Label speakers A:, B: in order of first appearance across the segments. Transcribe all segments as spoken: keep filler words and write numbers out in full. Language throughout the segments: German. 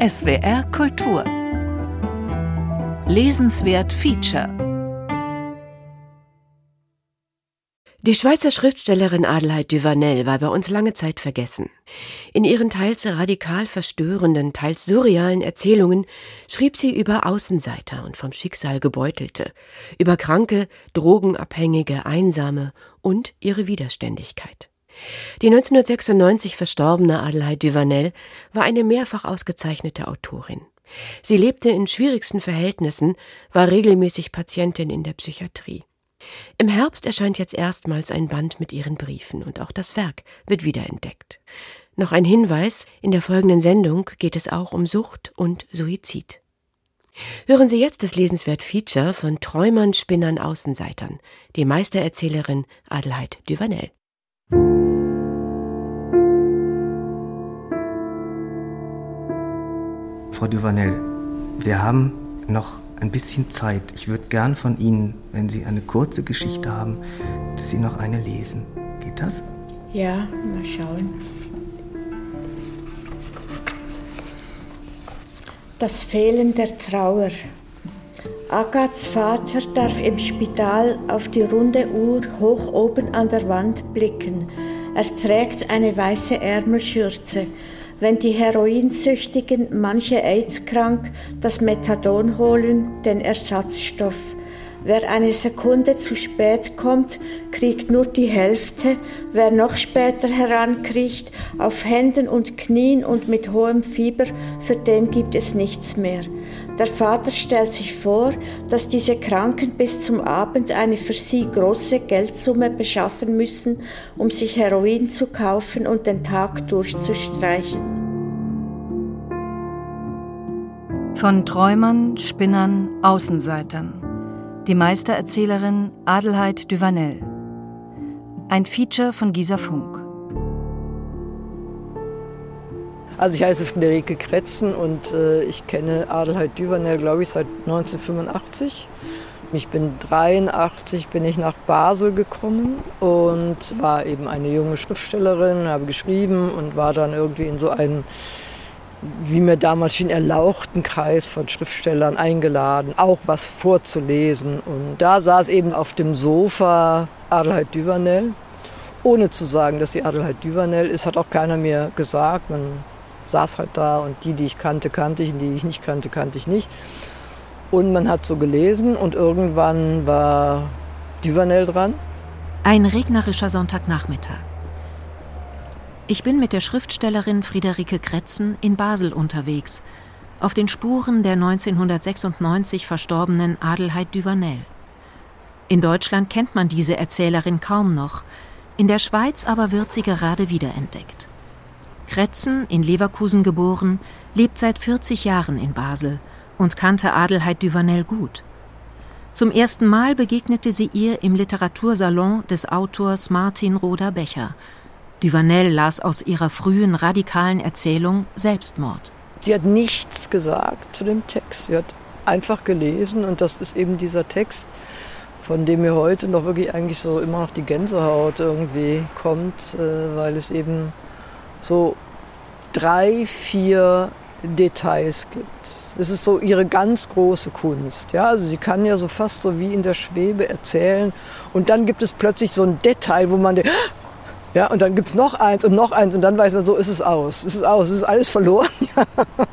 A: S W R Kultur. Lesenswert Feature.
B: Die Schweizer Schriftstellerin Adelheid Duvanel war bei uns lange Zeit vergessen. In ihren teils radikal verstörenden, teils surrealen Erzählungen schrieb sie über Außenseiter und vom Schicksal Gebeutelte, über Kranke, Drogenabhängige, Einsame und ihre Widerständigkeit. Die neunzehnhundertsechsundneunzig verstorbene Adelheid Duvanel war eine mehrfach ausgezeichnete Autorin. Sie lebte in schwierigsten Verhältnissen, war regelmäßig Patientin in der Psychiatrie. Im Herbst erscheint jetzt erstmals ein Band mit ihren Briefen und auch das Werk wird wiederentdeckt. Noch ein Hinweis, in der folgenden Sendung geht es auch um Sucht und Suizid. Hören Sie jetzt das lesenswert Feature von Träumern, Spinnern, Außenseitern, die Meistererzählerin Adelheid Duvanel.
C: Frau Duvanel, wir haben noch ein bisschen Zeit. Ich würde gern von Ihnen, wenn Sie eine kurze Geschichte haben, dass Sie noch eine lesen. Geht das?
D: Ja, mal schauen. Das Fehlen der Trauer. Agaths Vater darf im Spital auf die runde Uhr hoch oben an der Wand blicken. Er trägt eine weiße Ärmelschürze. Wenn die Heroinsüchtigen, manche AIDS-krank, das Methadon holen, den Ersatzstoff. Wer eine Sekunde zu spät kommt, kriegt nur die Hälfte. Wer noch später herankriecht, auf Händen und Knien und mit hohem Fieber, für den gibt es nichts mehr. Der Vater stellt sich vor, dass diese Kranken bis zum Abend eine für sie große Geldsumme beschaffen müssen, um sich Heroin zu kaufen und den Tag durchzustreichen.
E: Von Träumern, Spinnern, Außenseitern. Die Meistererzählerin Adelheid Duvanel. Ein Feature von Gisa Funk.
F: Also ich heiße Friederike Kretzen und äh, ich kenne Adelheid Duvanel, glaube ich, seit neunzehnhundertfünfundachtzig. Ich bin dreiundachtzig, bin ich nach Basel gekommen und war eben eine junge Schriftstellerin, habe geschrieben und war dann irgendwie in so einen, wie mir damals schien, erlauchten Kreis von Schriftstellern eingeladen, auch was vorzulesen. Und da saß eben auf dem Sofa Adelheid Duvanel, ohne zu sagen, dass sie Adelheid Duvanel ist, hat auch keiner mir gesagt. Man saß halt da und die, die ich kannte, kannte ich und die, die ich nicht kannte, kannte ich nicht. Und man hat so gelesen und irgendwann war Duvanel dran.
E: Ein regnerischer Sonntagnachmittag. Ich bin mit der Schriftstellerin Friederike Kretzen in Basel unterwegs, auf den Spuren der neunzehnhundertsechsundneunzig verstorbenen Adelheid Duvanel. In Deutschland kennt man diese Erzählerin kaum noch, in der Schweiz aber wird sie gerade wiederentdeckt. Kretzen, in Leverkusen geboren, lebt seit vierzig Jahren in Basel und kannte Adelheid Duvanel gut. Zum ersten Mal begegnete sie ihr im Literatursalon des Autors Martin Roder-Becher. Duvanel las aus ihrer frühen radikalen Erzählung Selbstmord.
F: Sie hat nichts gesagt zu dem Text. Sie hat einfach gelesen und das ist eben dieser Text, von dem mir heute noch wirklich eigentlich so immer noch die Gänsehaut irgendwie kommt, weil es eben so drei, vier Details gibt. Das ist so ihre ganz große Kunst. Ja? Also sie kann ja so fast so wie in der Schwebe erzählen und dann gibt es plötzlich so ein Detail, wo man denkt, ja, und dann gibt es noch eins und noch eins und dann weiß man, so ist es aus. Es ist aus, es ist alles verloren. Ja.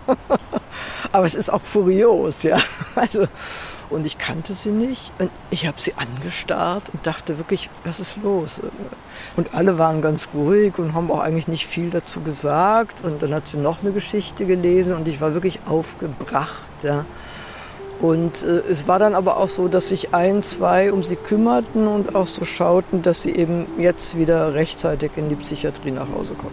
F: Aber es ist auch furios. Ja. Also, und ich kannte sie nicht und ich habe sie angestarrt und dachte wirklich, was ist los? Und alle waren ganz ruhig und haben auch eigentlich nicht viel dazu gesagt. Und dann hat sie noch eine Geschichte gelesen und ich war wirklich aufgebracht. Ja. Und äh, es war dann aber auch so, dass sich ein, zwei um sie kümmerten und auch so schauten, dass sie eben jetzt wieder rechtzeitig in die Psychiatrie nach Hause kommt.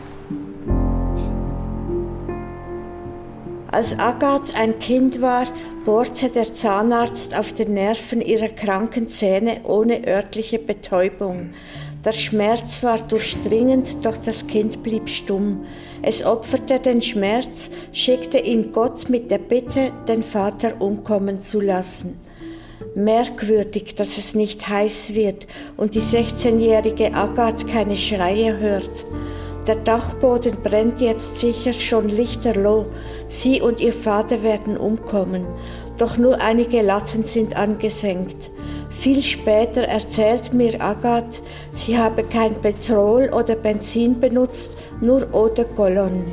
D: Als Agathe ein Kind war, bohrte der Zahnarzt auf den Nerven ihrer kranken Zähne ohne örtliche Betäubung. Der Schmerz war durchdringend, doch das Kind blieb stumm. Es opferte den Schmerz, schickte ihn Gott mit der Bitte, den Vater umkommen zu lassen. Merkwürdig, dass es nicht heiß wird und die sechzehnjährige Agathe keine Schreie hört. Der Dachboden brennt jetzt sicher schon lichterloh. Sie und ihr Vater werden umkommen. Doch nur einige Latten sind angesenkt. Viel später erzählt mir Agathe, sie habe kein Petrol oder Benzin benutzt, nur Eau de Cologne.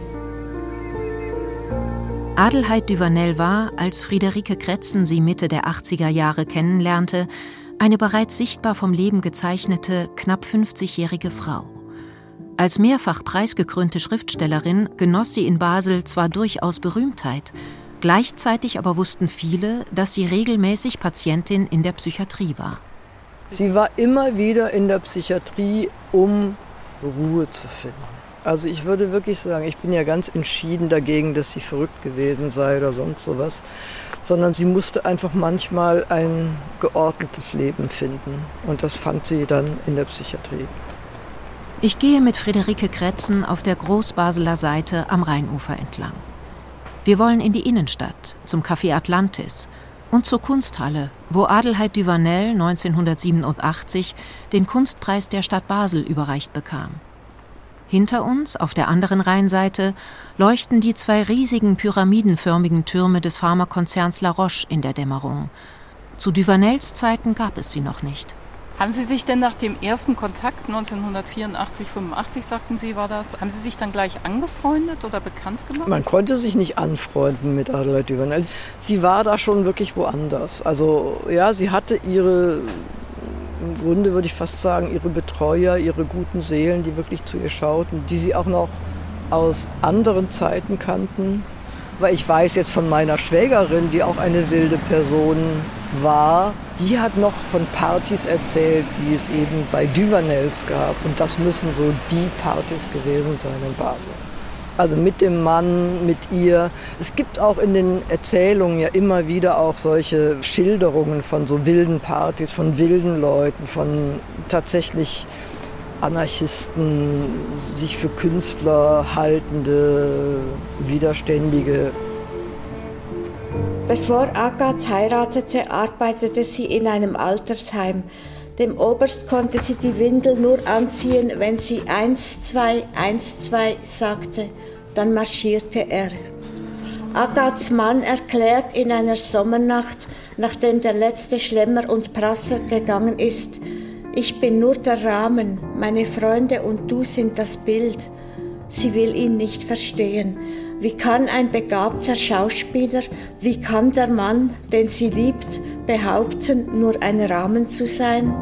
E: Adelheid Duvanel war, als Friederike Kretzen sie Mitte der achtziger Jahre kennenlernte, eine bereits sichtbar vom Leben gezeichnete, knapp fünfzigjährige Frau. Als mehrfach preisgekrönte Schriftstellerin genoss sie in Basel zwar durchaus Berühmtheit, gleichzeitig aber wussten viele, dass sie regelmäßig Patientin in der Psychiatrie war.
F: Sie war immer wieder in der Psychiatrie, um Ruhe zu finden. Also ich würde wirklich sagen, ich bin ja ganz entschieden dagegen, dass sie verrückt gewesen sei oder sonst sowas, sondern sie musste einfach manchmal ein geordnetes Leben finden. Und das fand sie dann in der Psychiatrie.
E: Ich gehe mit Friederike Kretzen auf der Großbaseler Seite am Rheinufer entlang. Wir wollen in die Innenstadt, zum Café Atlantis und zur Kunsthalle, wo Adelheid Duvanel neunzehnhundertsiebenundachtzig den Kunstpreis der Stadt Basel überreicht bekam. Hinter uns, auf der anderen Rheinseite, leuchten die zwei riesigen pyramidenförmigen Türme des Pharmakonzerns La Roche in der Dämmerung. Zu Duvanels Zeiten gab es sie noch nicht.
G: Haben Sie sich denn nach dem ersten Kontakt neunzehnhundertvierundachtzig, fünfundachtzig, sagten Sie, war das, haben Sie sich dann gleich angefreundet oder bekannt gemacht?
F: Man konnte sich nicht anfreunden mit Adelheid Duvanel. Sie war da schon wirklich woanders. Also ja, sie hatte ihre, im Grunde würde ich fast sagen, ihre Betreuer, ihre guten Seelen, die wirklich zu ihr schauten, die sie auch noch aus anderen Zeiten kannten. Weil ich weiß jetzt von meiner Schwägerin, die auch eine wilde Person war, die hat noch von Partys erzählt, die es eben bei Duvanels gab. Und das müssen so die Partys gewesen sein in Basel. Also mit dem Mann, mit ihr. Es gibt auch in den Erzählungen ja immer wieder auch solche Schilderungen von so wilden Partys, von wilden Leuten, von tatsächlich Anarchisten, sich für Künstler haltende, Widerständige.
D: Bevor Agathe heiratete, arbeitete sie in einem Altersheim. Dem Oberst konnte sie die Windel nur anziehen, wenn sie eins, zwei, eins, zwei sagte. Dann marschierte er. Agaths Mann erklärt in einer Sommernacht, nachdem der letzte Schlemmer und Prasser gegangen ist: Ich bin nur der Rahmen, meine Freunde und du sind das Bild. Sie will ihn nicht verstehen. Wie kann ein begabter Schauspieler, wie kann der Mann, den sie liebt, behaupten, nur ein Rahmen zu sein?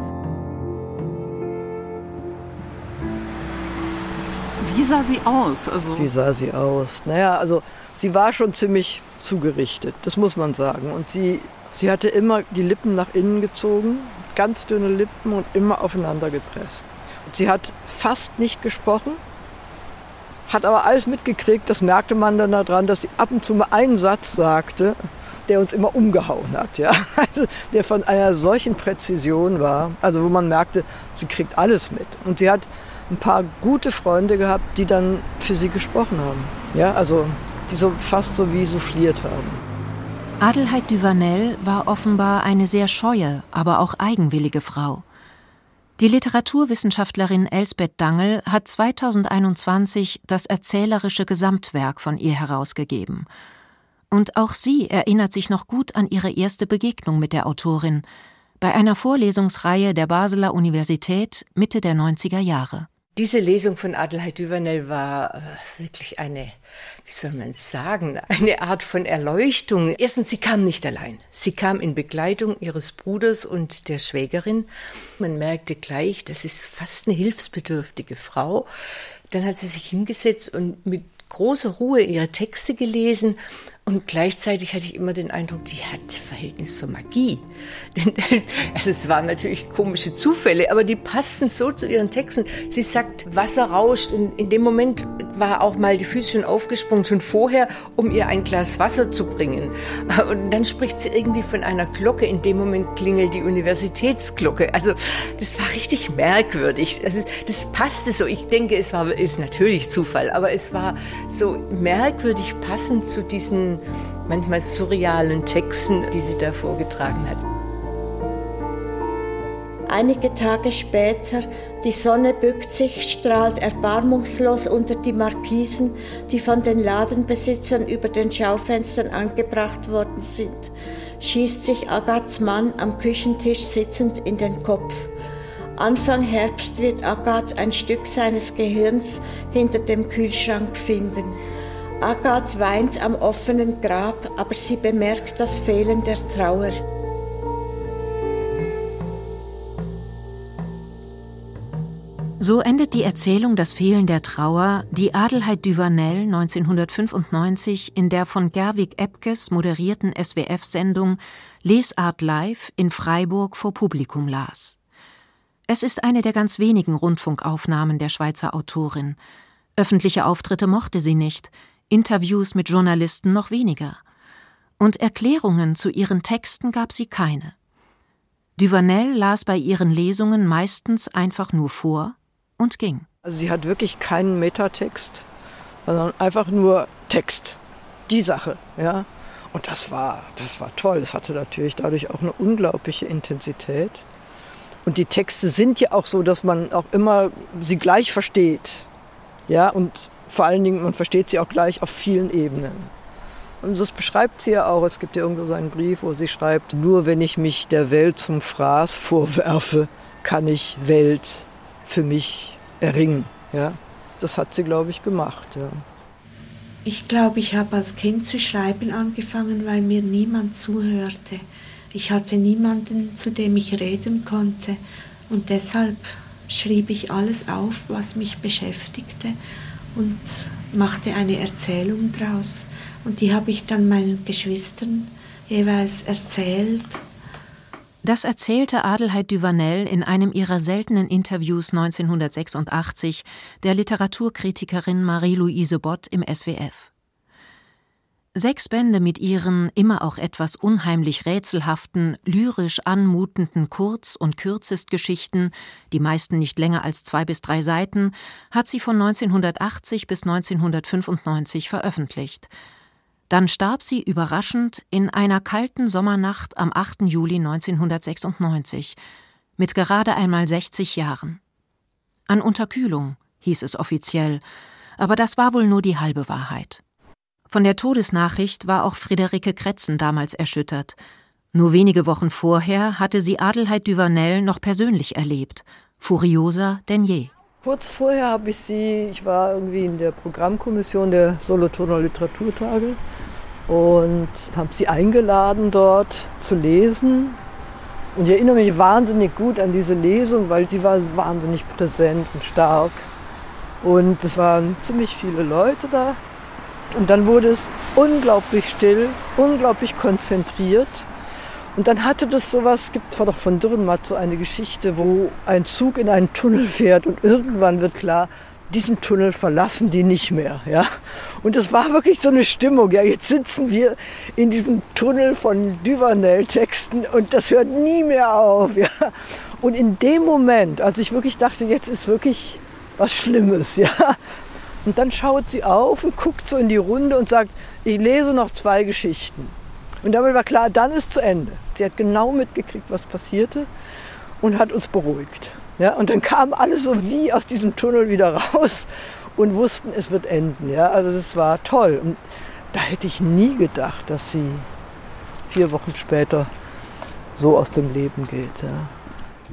G: Wie sah sie aus? Also
F: Wie sah sie aus? Naja, also sie war schon ziemlich zugerichtet, das muss man sagen. Und sie, sie hatte immer die Lippen nach innen gezogen, ganz dünne Lippen und immer aufeinander gepresst. Und sie hat fast nicht gesprochen, hat aber alles mitgekriegt. Das merkte man dann daran, dass sie ab und zu mal einen Satz sagte, der uns immer umgehauen hat. Ja? Also, der von einer solchen Präzision war, also wo man merkte, sie kriegt alles mit. Und sie hat ein paar gute Freunde gehabt, die dann für sie gesprochen haben. Ja? Also die so fast so wie souffliert haben.
E: Adelheid Duvanel war offenbar eine sehr scheue, aber auch eigenwillige Frau. Die Literaturwissenschaftlerin Elsbeth Dangl hat zweitausendeinundzwanzig das erzählerische Gesamtwerk von ihr herausgegeben. Und auch sie erinnert sich noch gut an ihre erste Begegnung mit der Autorin bei einer Vorlesungsreihe der Basler Universität Mitte der neunziger Jahre.
H: Diese Lesung von Adelheid Duvanel war wirklich eine, wie soll man sagen, eine Art von Erleuchtung. Erstens, sie kam nicht allein. Sie kam in Begleitung ihres Bruders und der Schwägerin. Man merkte gleich, das ist fast eine hilfsbedürftige Frau. Dann hat sie sich hingesetzt und mit großer Ruhe ihre Texte gelesen. Und gleichzeitig hatte ich immer den Eindruck, die hat Verhältnis zur Magie. Also es waren natürlich komische Zufälle, aber die passten so zu ihren Texten. Sie sagt, Wasser rauscht, und in dem Moment war auch mal die Füße schon aufgesprungen, schon vorher, um ihr ein Glas Wasser zu bringen. Und dann spricht sie irgendwie von einer Glocke. In dem Moment klingelt die Universitätsglocke. Also das war richtig merkwürdig. Also das passte so. Ich denke, es war ist natürlich Zufall, aber es war so merkwürdig passend zu diesen manchmal surrealen Texten, die sie da vorgetragen hat.
D: Einige Tage später, die Sonne bückt sich, strahlt erbarmungslos unter die Markisen, die von den Ladenbesitzern über den Schaufenstern angebracht worden sind, schießt sich Agaths Mann am Küchentisch sitzend in den Kopf. Anfang Herbst wird Agathe ein Stück seines Gehirns hinter dem Kühlschrank finden. Agathe weint am offenen Grab, aber sie bemerkt das Fehlen der Trauer.
E: So endet die Erzählung Das Fehlen der Trauer, die Adelheid Duvanel neunzehnhundertfünfundneunzig in der von Gerwig Epkes moderierten S W F-Sendung Lesart live in Freiburg vor Publikum las. Es ist eine der ganz wenigen Rundfunkaufnahmen der Schweizer Autorin. Öffentliche Auftritte mochte sie nicht, Interviews mit Journalisten noch weniger. Und Erklärungen zu ihren Texten gab sie keine. Duvanel las bei ihren Lesungen meistens einfach nur vor und ging.
F: Also sie hat wirklich keinen Metatext, sondern einfach nur Text. Die Sache, ja. Und das war, das war toll. Es hatte natürlich dadurch auch eine unglaubliche Intensität. Und die Texte sind ja auch so, dass man auch immer sie gleich versteht. Ja, und vor allen Dingen, man versteht sie auch gleich auf vielen Ebenen. Und das beschreibt sie ja auch. Es gibt ja irgendwo so einen Brief, wo sie schreibt, nur wenn ich mich der Welt zum Fraß vorwerfe, kann ich Welt für mich erringen. Ja, das hat sie, glaube ich, gemacht. Ja.
I: Ich glaube, ich habe als Kind zu schreiben angefangen, weil mir niemand zuhörte. Ich hatte niemanden, zu dem ich reden konnte. Und deshalb schrieb ich alles auf, was mich beschäftigte und machte eine Erzählung draus. Und die habe ich dann meinen Geschwistern jeweils erzählt.
E: Das erzählte Adelheid Duvanel in einem ihrer seltenen Interviews neunzehnhundertsechsundachtzig der Literaturkritikerin Marie-Louise Bott im S W F. Sechs Bände mit ihren immer auch etwas unheimlich rätselhaften, lyrisch anmutenden Kurz- und Kürzestgeschichten, die meisten nicht länger als zwei bis drei Seiten, hat sie von neunzehnhundertachtzig bis neunzehnhundertfünfundneunzig veröffentlicht. Dann starb sie überraschend in einer kalten Sommernacht am achten Juli neunzehnhundertsechsundneunzig, mit gerade einmal sechzig Jahren. An Unterkühlung, hieß es offiziell, aber das war wohl nur die halbe Wahrheit. Von der Todesnachricht war auch Friederike Kretzen damals erschüttert. Nur wenige Wochen vorher hatte sie Adelheid Duvanel noch persönlich erlebt, furioser denn je.
F: Kurz vorher habe ich sie, ich war irgendwie in der Programmkommission der Solothurner Literaturtage und habe sie eingeladen, dort zu lesen. Und ich erinnere mich wahnsinnig gut an diese Lesung, weil sie war wahnsinnig präsent und stark. Und es waren ziemlich viele Leute da. Und dann wurde es unglaublich still, unglaublich konzentriert. Und dann hatte das sowas, es gibt doch von Dürrenmatt so eine Geschichte, wo ein Zug in einen Tunnel fährt und irgendwann wird klar, diesen Tunnel verlassen die nicht mehr. Ja? Und es war wirklich so eine Stimmung. Ja, jetzt sitzen wir in diesem Tunnel von Duvanel-Texten und das hört nie mehr auf. Ja? Und in dem Moment, als ich wirklich dachte, jetzt ist wirklich was Schlimmes, ja, und dann schaut sie auf und guckt so in die Runde und sagt, ich lese noch zwei Geschichten. Und damit war klar, dann ist zu Ende. Sie hat genau mitgekriegt, was passierte und hat uns beruhigt. Ja, und dann kamen alle so wie aus diesem Tunnel wieder raus und wussten, es wird enden. Ja, also das war toll. Und da hätte ich nie gedacht, dass sie vier Wochen später so aus dem Leben geht. Ja.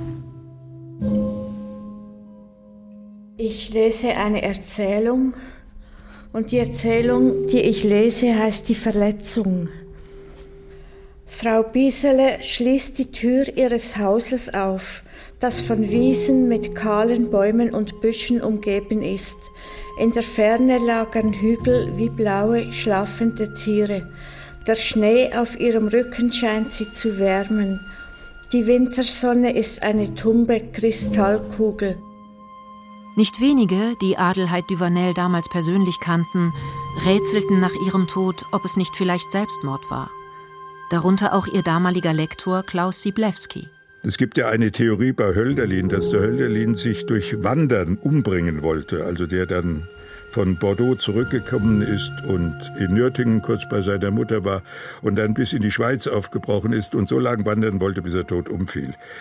D: Ich lese eine Erzählung und die Erzählung, die ich lese, heißt Die Verletzung. Frau Biesele schließt die Tür ihres Hauses auf, das von Wiesen mit kahlen Bäumen und Büschen umgeben ist. In der Ferne lagern Hügel wie blaue, schlafende Tiere. Der Schnee auf ihrem Rücken scheint sie zu wärmen. Die Wintersonne ist eine tumbe Kristallkugel.
E: Nicht wenige, die Adelheid Duvanel damals persönlich kannten, rätselten nach ihrem Tod, ob es nicht vielleicht Selbstmord war. Darunter auch ihr damaliger Lektor Klaus Siblewski.
J: Es gibt ja eine Theorie bei Hölderlin, dass der Hölderlin sich durch Wandern umbringen wollte, also der dann von Bordeaux zurückgekommen ist und in Nürtingen kurz bei seiner Mutter war und dann bis in die Schweiz aufgebrochen ist und so lange wandern wollte, bis er tot umfiel.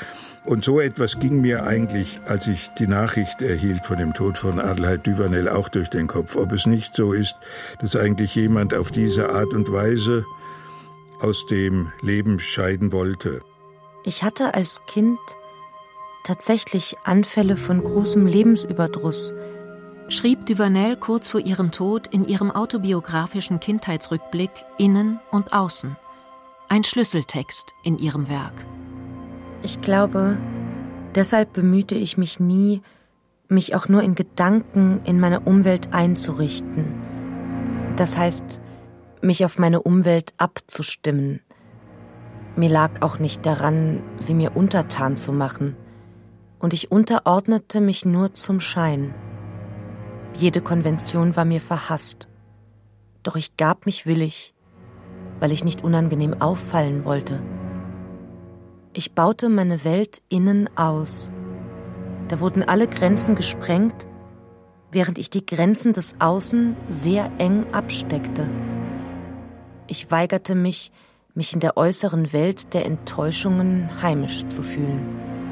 J: Und so etwas ging mir eigentlich, als ich die Nachricht erhielt von dem Tod von Adelheid Duvanel, auch durch den Kopf. Ob es nicht so ist, dass eigentlich jemand auf diese Art und Weise aus dem Leben scheiden wollte.
K: Ich hatte als Kind tatsächlich Anfälle von großem Lebensüberdruss,
E: schrieb Duvanel kurz vor ihrem Tod in ihrem autobiografischen Kindheitsrückblick Innen und Außen. Ein Schlüsseltext in ihrem Werk.
K: Ich glaube, deshalb bemühte ich mich nie, mich auch nur in Gedanken in meine Umwelt einzurichten. Das heißt, mich auf meine Umwelt abzustimmen. Mir lag auch nicht daran, sie mir untertan zu machen. Und ich unterordnete mich nur zum Schein. Jede Konvention war mir verhasst. Doch ich gab mich willig, weil ich nicht unangenehm auffallen wollte. Ich baute meine Welt innen aus. Da wurden alle Grenzen gesprengt, während ich die Grenzen des Außen sehr eng absteckte. Ich weigerte mich, mich in der äußeren Welt der Enttäuschungen heimisch zu fühlen.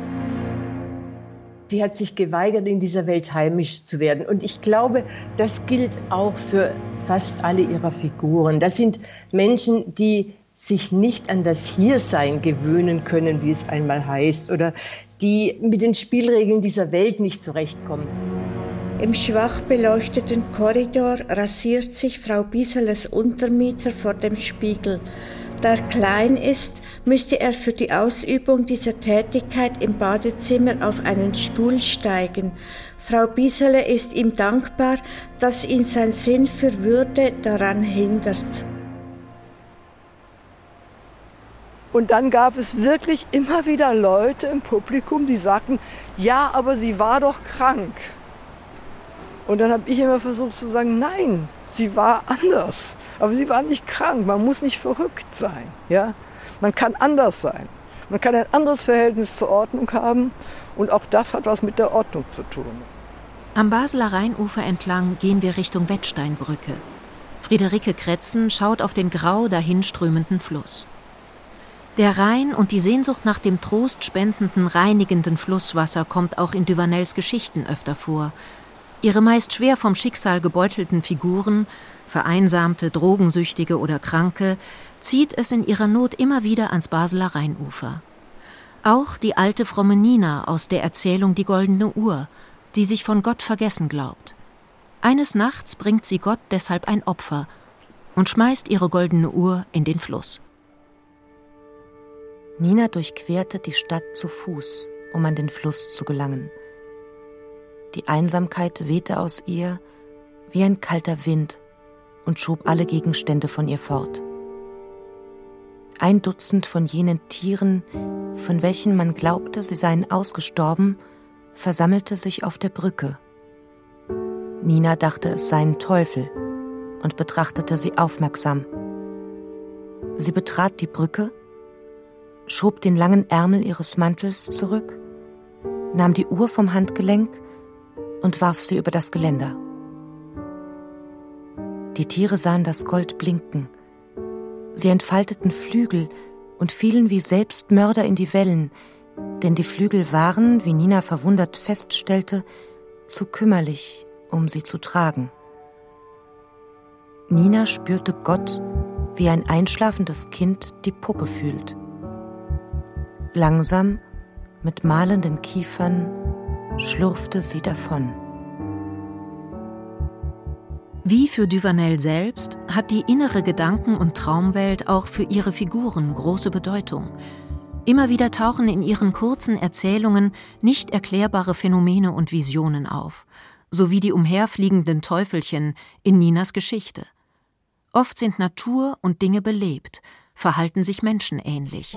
H: Sie hat sich geweigert, in dieser Welt heimisch zu werden. Und ich glaube, das gilt auch für fast alle ihrer Figuren. Das sind Menschen, die sich nicht an das Hiersein gewöhnen können, wie es einmal heißt, oder die mit den Spielregeln dieser Welt nicht zurechtkommen.
D: Im schwach beleuchteten Korridor rasiert sich Frau Bieseles Untermieter vor dem Spiegel. Da er klein ist, müsste er für die Ausübung dieser Tätigkeit im Badezimmer auf einen Stuhl steigen. Frau Biesele ist ihm dankbar, dass ihn sein Sinn für Würde daran hindert.
F: Und dann gab es wirklich immer wieder Leute im Publikum, die sagten, ja, aber sie war doch krank. Und dann habe ich immer versucht zu sagen, nein, sie war anders. Aber sie war nicht krank, man muss nicht verrückt sein. Ja? Man kann anders sein. Man kann ein anderes Verhältnis zur Ordnung haben und auch das hat was mit der Ordnung zu tun.
E: Am Basler Rheinufer entlang gehen wir Richtung Wettsteinbrücke. Friederike Kretzen schaut auf den grau dahinströmenden Fluss. Der Rhein und die Sehnsucht nach dem trostspendenden, reinigenden Flusswasser kommt auch in Duvanels Geschichten öfter vor. Ihre meist schwer vom Schicksal gebeutelten Figuren, vereinsamte, drogensüchtige oder Kranke, zieht es in ihrer Not immer wieder ans Basler Rheinufer. Auch die alte fromme Nina aus der Erzählung Die goldene Uhr, die sich von Gott vergessen glaubt. Eines Nachts bringt sie Gott deshalb ein Opfer und schmeißt ihre goldene Uhr in den Fluss.
K: Nina durchquerte die Stadt zu Fuß, um an den Fluss zu gelangen. Die Einsamkeit wehte aus ihr wie ein kalter Wind und schob alle Gegenstände von ihr fort. Ein Dutzend von jenen Tieren, von welchen man glaubte, sie seien ausgestorben, versammelte sich auf der Brücke. Nina dachte, es seien Teufel und betrachtete sie aufmerksam. Sie betrat die Brücke, schob den langen Ärmel ihres Mantels zurück, nahm die Uhr vom Handgelenk und warf sie über das Geländer. Die Tiere sahen das Gold blinken. Sie entfalteten Flügel und fielen wie Selbstmörder in die Wellen, denn die Flügel waren, wie Nina verwundert feststellte, zu kümmerlich, um sie zu tragen. Nina spürte Gott, wie ein einschlafendes Kind die Puppe fühlt. Langsam, mit mahlenden Kiefern, schlurfte sie davon.
E: Wie für Duvanel selbst hat die innere Gedanken- und Traumwelt auch für ihre Figuren große Bedeutung. Immer wieder tauchen in ihren kurzen Erzählungen nicht erklärbare Phänomene und Visionen auf, sowie die umherfliegenden Teufelchen in Ninas Geschichte. Oft sind Natur und Dinge belebt, verhalten sich menschenähnlich.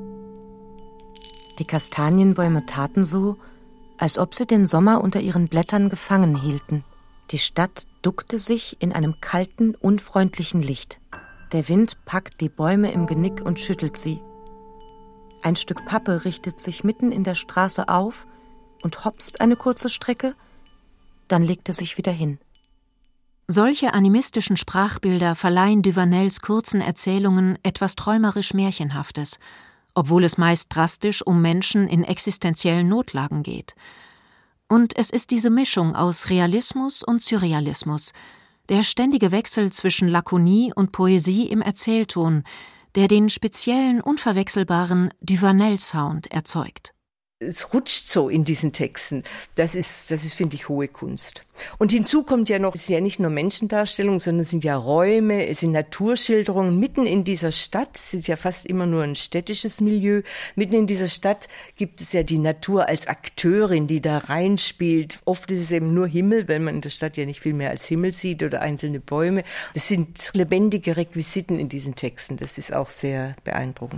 K: Die Kastanienbäume taten so, als ob sie den Sommer unter ihren Blättern gefangen hielten. Die Stadt duckte sich in einem kalten, unfreundlichen Licht. Der Wind packt die Bäume im Genick und schüttelt sie. Ein Stück Pappe richtet sich mitten in der Straße auf und hopst eine kurze Strecke, dann legt er sich wieder hin.
E: Solche animistischen Sprachbilder verleihen Duvanels kurzen Erzählungen etwas träumerisch Märchenhaftes obwohl es meist drastisch um Menschen in existenziellen Notlagen geht. Und es ist diese Mischung aus Realismus und Surrealismus, der ständige Wechsel zwischen Lakonie und Poesie im Erzählton, der den speziellen, unverwechselbaren Duvanel-Sound erzeugt.
H: Es rutscht so in diesen Texten. Das ist, das ist, finde ich, hohe Kunst. Und hinzu kommt ja noch, es sind ja nicht nur Menschendarstellungen, sondern es sind ja Räume, es sind Naturschilderungen. Mitten in dieser Stadt, es ist ja fast immer nur ein städtisches Milieu, mitten in dieser Stadt gibt es ja die Natur als Akteurin, die da reinspielt. Oft ist es eben nur Himmel, weil man in der Stadt ja nicht viel mehr als Himmel sieht oder einzelne Bäume. Das sind lebendige Requisiten in diesen Texten. Das ist auch sehr beeindruckend.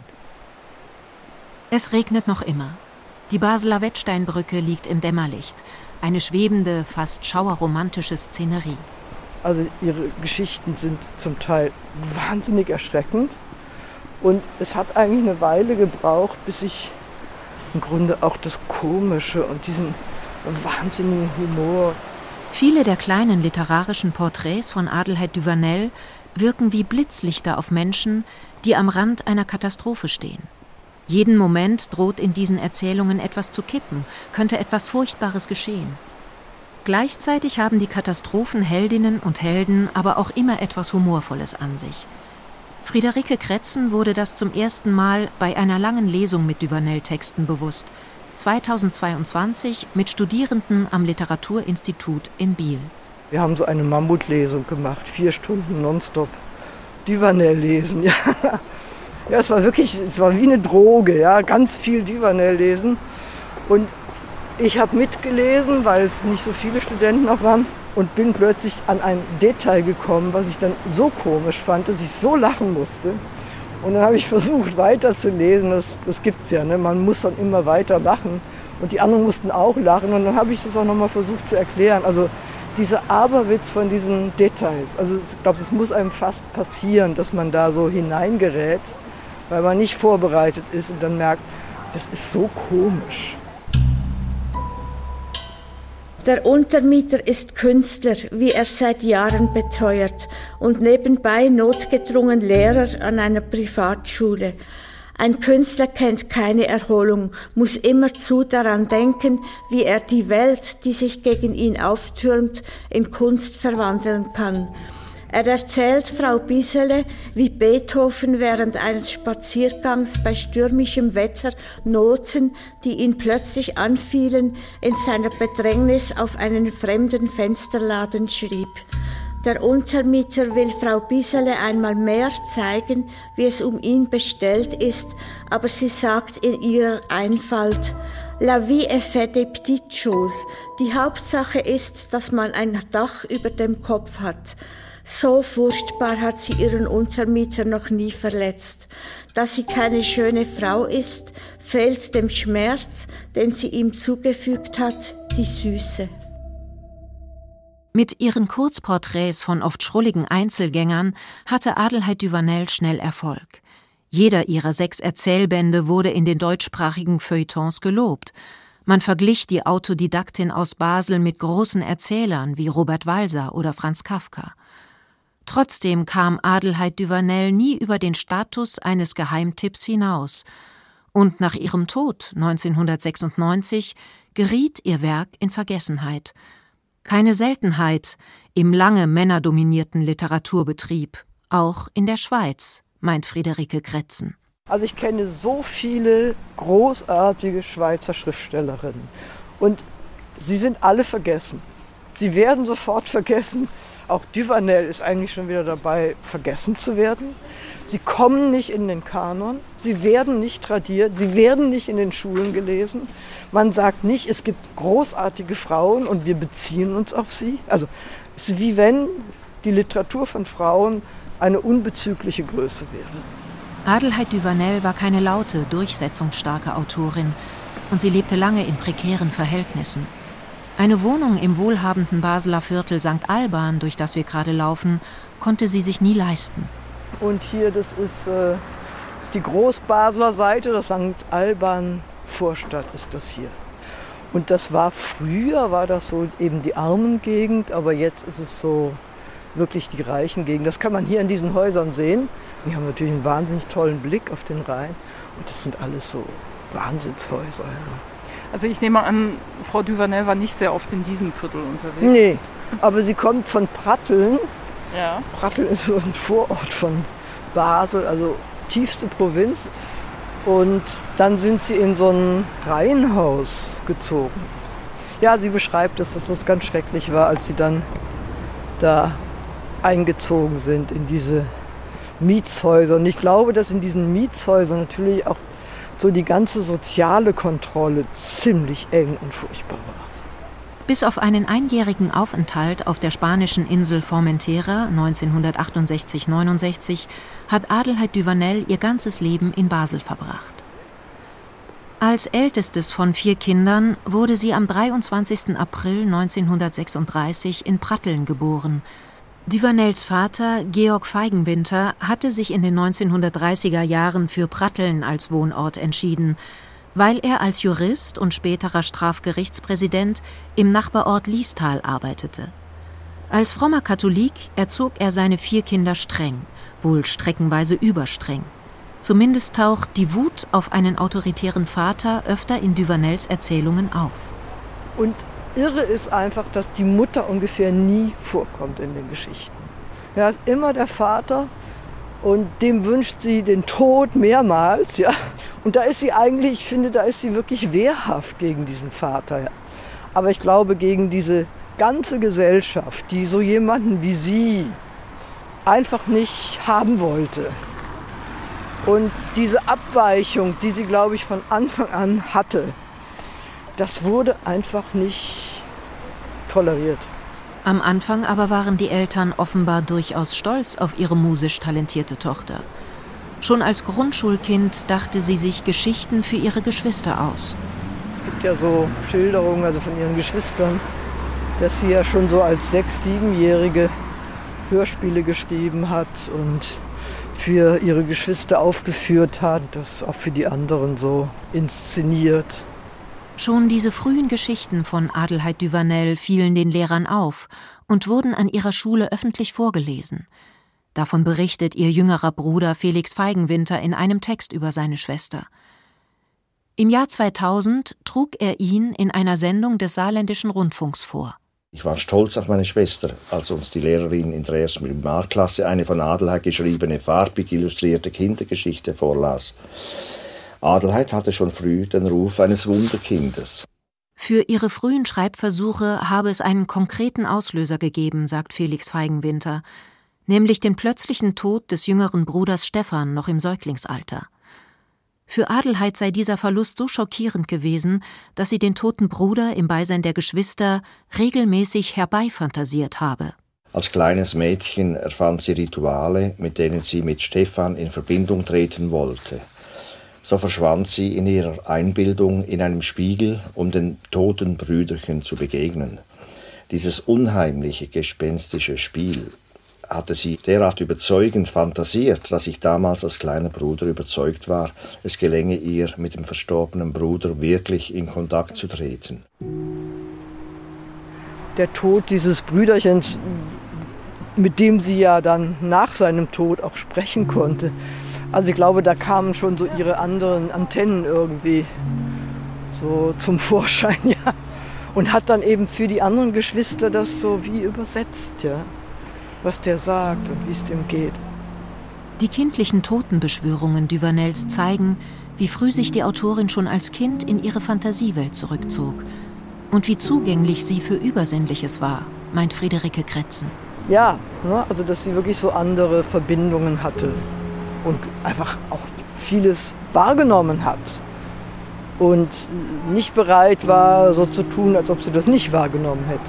E: Es regnet noch immer. Die Basler Wettsteinbrücke liegt im Dämmerlicht. Eine schwebende, fast schauerromantische Szenerie.
F: Also ihre Geschichten sind zum Teil wahnsinnig erschreckend. Und es hat eigentlich eine Weile gebraucht, bis ich im Grunde auch das Komische und diesen wahnsinnigen Humor.
E: Viele der kleinen literarischen Porträts von Adelheid Duvanel wirken wie Blitzlichter auf Menschen, die am Rand einer Katastrophe stehen. Jeden Moment droht in diesen Erzählungen etwas zu kippen, könnte etwas Furchtbares geschehen. Gleichzeitig haben die Katastrophenheldinnen und Helden aber auch immer etwas Humorvolles an sich. Friederike Kretzen wurde das zum ersten Mal bei einer langen Lesung mit Duvanel-Texten bewusst, zweitausendzweiundzwanzig mit Studierenden am Literaturinstitut in Biel.
F: Wir haben so eine Mammutlesung gemacht, vier Stunden nonstop Duvanel lesen, ja. Ja, es war wirklich, es war wie eine Droge, ja, ganz viel Duvanel lesen. Und ich habe mitgelesen, weil es nicht so viele Studenten noch waren, und bin plötzlich an ein Detail gekommen, was ich dann so komisch fand, dass ich so lachen musste. Und dann habe ich versucht, weiterzulesen. Das, das gibt's ja, ne? Man muss dann immer weiter lachen. Und die anderen mussten auch lachen. Und dann habe ich das auch nochmal versucht zu erklären. Also dieser Aberwitz von diesen Details. Also ich glaube, es muss einem fast passieren, dass man da so hineingerät, weil man nicht vorbereitet ist und dann merkt, das ist so komisch.
D: Der Untermieter ist Künstler, wie er seit Jahren beteuert, und nebenbei notgedrungen Lehrer an einer Privatschule. Ein Künstler kennt keine Erholung, muss immerzu daran denken, wie er die Welt, die sich gegen ihn auftürmt, in Kunst verwandeln kann. Er erzählt Frau Bisele, wie Beethoven während eines Spaziergangs bei stürmischem Wetter Noten, die ihn plötzlich anfielen, in seiner Bedrängnis auf einen fremden Fensterladen schrieb. Der Untermieter will Frau Bisele einmal mehr zeigen, wie es um ihn bestellt ist, aber sie sagt in ihrer Einfalt: La vie est faite des petites choses. Die Hauptsache ist, dass man ein Dach über dem Kopf hat. So furchtbar hat sie ihren Untermieter noch nie verletzt. Dass sie keine schöne Frau ist, fehlt dem Schmerz, den sie ihm zugefügt hat, die Süße.
E: Mit ihren Kurzporträts von oft schrulligen Einzelgängern hatte Adelheid Duvanel schnell Erfolg. Jeder ihrer sechs Erzählbände wurde in den deutschsprachigen Feuilletons gelobt. Man verglich die Autodidaktin aus Basel mit großen Erzählern wie Robert Walser oder Franz Kafka. Trotzdem kam Adelheid Duvanel nie über den Status eines Geheimtipps hinaus. Und nach ihrem Tod neunzehnhundertsechsundneunzig geriet ihr Werk in Vergessenheit. Keine Seltenheit im lange männerdominierten Literaturbetrieb, auch in der Schweiz, meint Friederike Kretzen.
F: Also ich kenne so viele großartige Schweizer Schriftstellerinnen und sie sind alle vergessen. Sie werden sofort vergessen. Auch Duvanel ist eigentlich schon wieder dabei, vergessen zu werden. Sie kommen nicht in den Kanon, sie werden nicht tradiert, sie werden nicht in den Schulen gelesen. Man sagt nicht, es gibt großartige Frauen und wir beziehen uns auf sie. Also es ist wie wenn die Literatur von Frauen eine unbezügliche Größe wäre.
E: Adelheid Duvanel war keine laute, durchsetzungsstarke Autorin und sie lebte lange in prekären Verhältnissen. Eine Wohnung im wohlhabenden Basler Viertel Sankt Alban, durch das wir gerade laufen, konnte sie sich nie leisten.
F: Und hier, das ist, äh, ist die Großbasler Seite, das Sankt Alban Vorstadt ist das hier. Und das war früher, war das so eben die Armengegend, aber jetzt ist es so wirklich die reichen Gegenden. Das kann man hier in diesen Häusern sehen. Die haben natürlich einen wahnsinnig tollen Blick auf den Rhein. Und das sind alles so Wahnsinnshäuser. Ja.
G: Also ich nehme an, Frau Duvanel war nicht sehr oft in diesem Viertel unterwegs.
F: Nee, aber sie kommt von Pratteln.
G: Ja.
F: Pratteln ist so ein Vorort von Basel, also tiefste Provinz. Und dann sind sie in so ein Reihenhaus gezogen. Ja, sie beschreibt es, dass das ganz schrecklich war, als sie dann da eingezogen sind in diese Mietshäuser. Und ich glaube, dass in diesen Mietshäusern natürlich auch so die ganze soziale Kontrolle ziemlich eng und furchtbar war.
E: Bis auf einen einjährigen Aufenthalt auf der spanischen Insel Formentera neunzehnhundertachtundsechzig neunundsechzig hat Adelheid Duvanel ihr ganzes Leben in Basel verbracht. Als ältestes von vier Kindern wurde sie am dreiundzwanzigsten April neunzehnhundertsechsunddreißig in Pratteln geboren. Duvanels Vater, Georg Feigenwinter, hatte sich in den neunzehnhundertdreißiger Jahren für Pratteln als Wohnort entschieden, weil er als Jurist und späterer Strafgerichtspräsident im Nachbarort Liestal arbeitete. Als frommer Katholik erzog er seine vier Kinder streng, wohl streckenweise überstreng. Zumindest taucht die Wut auf einen autoritären Vater öfter in Duvanels Erzählungen auf.
F: Und irre ist einfach, dass die Mutter ungefähr nie vorkommt in den Geschichten. Ja, ist immer der Vater. Und dem wünscht sie den Tod mehrmals, ja. Und da ist sie eigentlich, ich finde, da ist sie wirklich wehrhaft gegen diesen Vater. Ja. Aber ich glaube, gegen diese ganze Gesellschaft, die so jemanden wie sie einfach nicht haben wollte. Und diese Abweichung, die sie, glaube ich, von Anfang an hatte, das wurde einfach nicht toleriert.
E: Am Anfang aber waren die Eltern offenbar durchaus stolz auf ihre musisch talentierte Tochter. Schon als Grundschulkind dachte sie sich Geschichten für ihre Geschwister aus.
F: Es gibt ja so Schilderungen also von ihren Geschwistern, dass sie ja schon so als Sechs-, Siebenjährige Hörspiele geschrieben hat und für ihre Geschwister aufgeführt hat, das auch für die anderen so inszeniert.
E: Schon diese frühen Geschichten von Adelheid Duvanel fielen den Lehrern auf und wurden an ihrer Schule öffentlich vorgelesen. Davon berichtet ihr jüngerer Bruder Felix Feigenwinter in einem Text über seine Schwester. Im Jahr zweitausend trug er ihn in einer Sendung des Saarländischen Rundfunks vor.
L: Ich war stolz auf meine Schwester, als uns die Lehrerin in der ersten Primarklasse eine von Adelheid geschriebene, farbig illustrierte Kindergeschichte vorlas. Adelheid hatte schon früh den Ruf eines Wunderkindes.
E: Für ihre frühen Schreibversuche habe es einen konkreten Auslöser gegeben, sagt Felix Feigenwinter, nämlich den plötzlichen Tod des jüngeren Bruders Stefan noch im Säuglingsalter. Für Adelheid sei dieser Verlust so schockierend gewesen, dass sie den toten Bruder im Beisein der Geschwister regelmäßig herbeifantasiert habe.
L: Als kleines Mädchen erfand sie Rituale, mit denen sie mit Stefan in Verbindung treten wollte. So verschwand sie in ihrer Einbildung in einem Spiegel, um den toten Brüderchen zu begegnen. Dieses unheimliche, gespenstische Spiel hatte sie derart überzeugend fantasiert, dass ich damals als kleiner Bruder überzeugt war, es gelänge ihr, mit dem verstorbenen Bruder wirklich in Kontakt zu treten.
F: Der Tod dieses Brüderchens, mit dem sie ja dann nach seinem Tod auch sprechen konnte, also ich glaube, da kamen schon so ihre anderen Antennen irgendwie so zum Vorschein, ja. Und hat dann eben für die anderen Geschwister das so wie übersetzt, ja, was der sagt und wie es dem geht.
E: Die kindlichen Totenbeschwörungen Duvanels zeigen, wie früh sich die Autorin schon als Kind in ihre Fantasiewelt zurückzog und wie zugänglich sie für Übersinnliches war, meint Friederike Kretzen.
F: Ja, ne, also dass sie wirklich so andere Verbindungen hatte. Und einfach auch vieles wahrgenommen hat und nicht bereit war, so zu tun, als ob sie das nicht wahrgenommen hätte.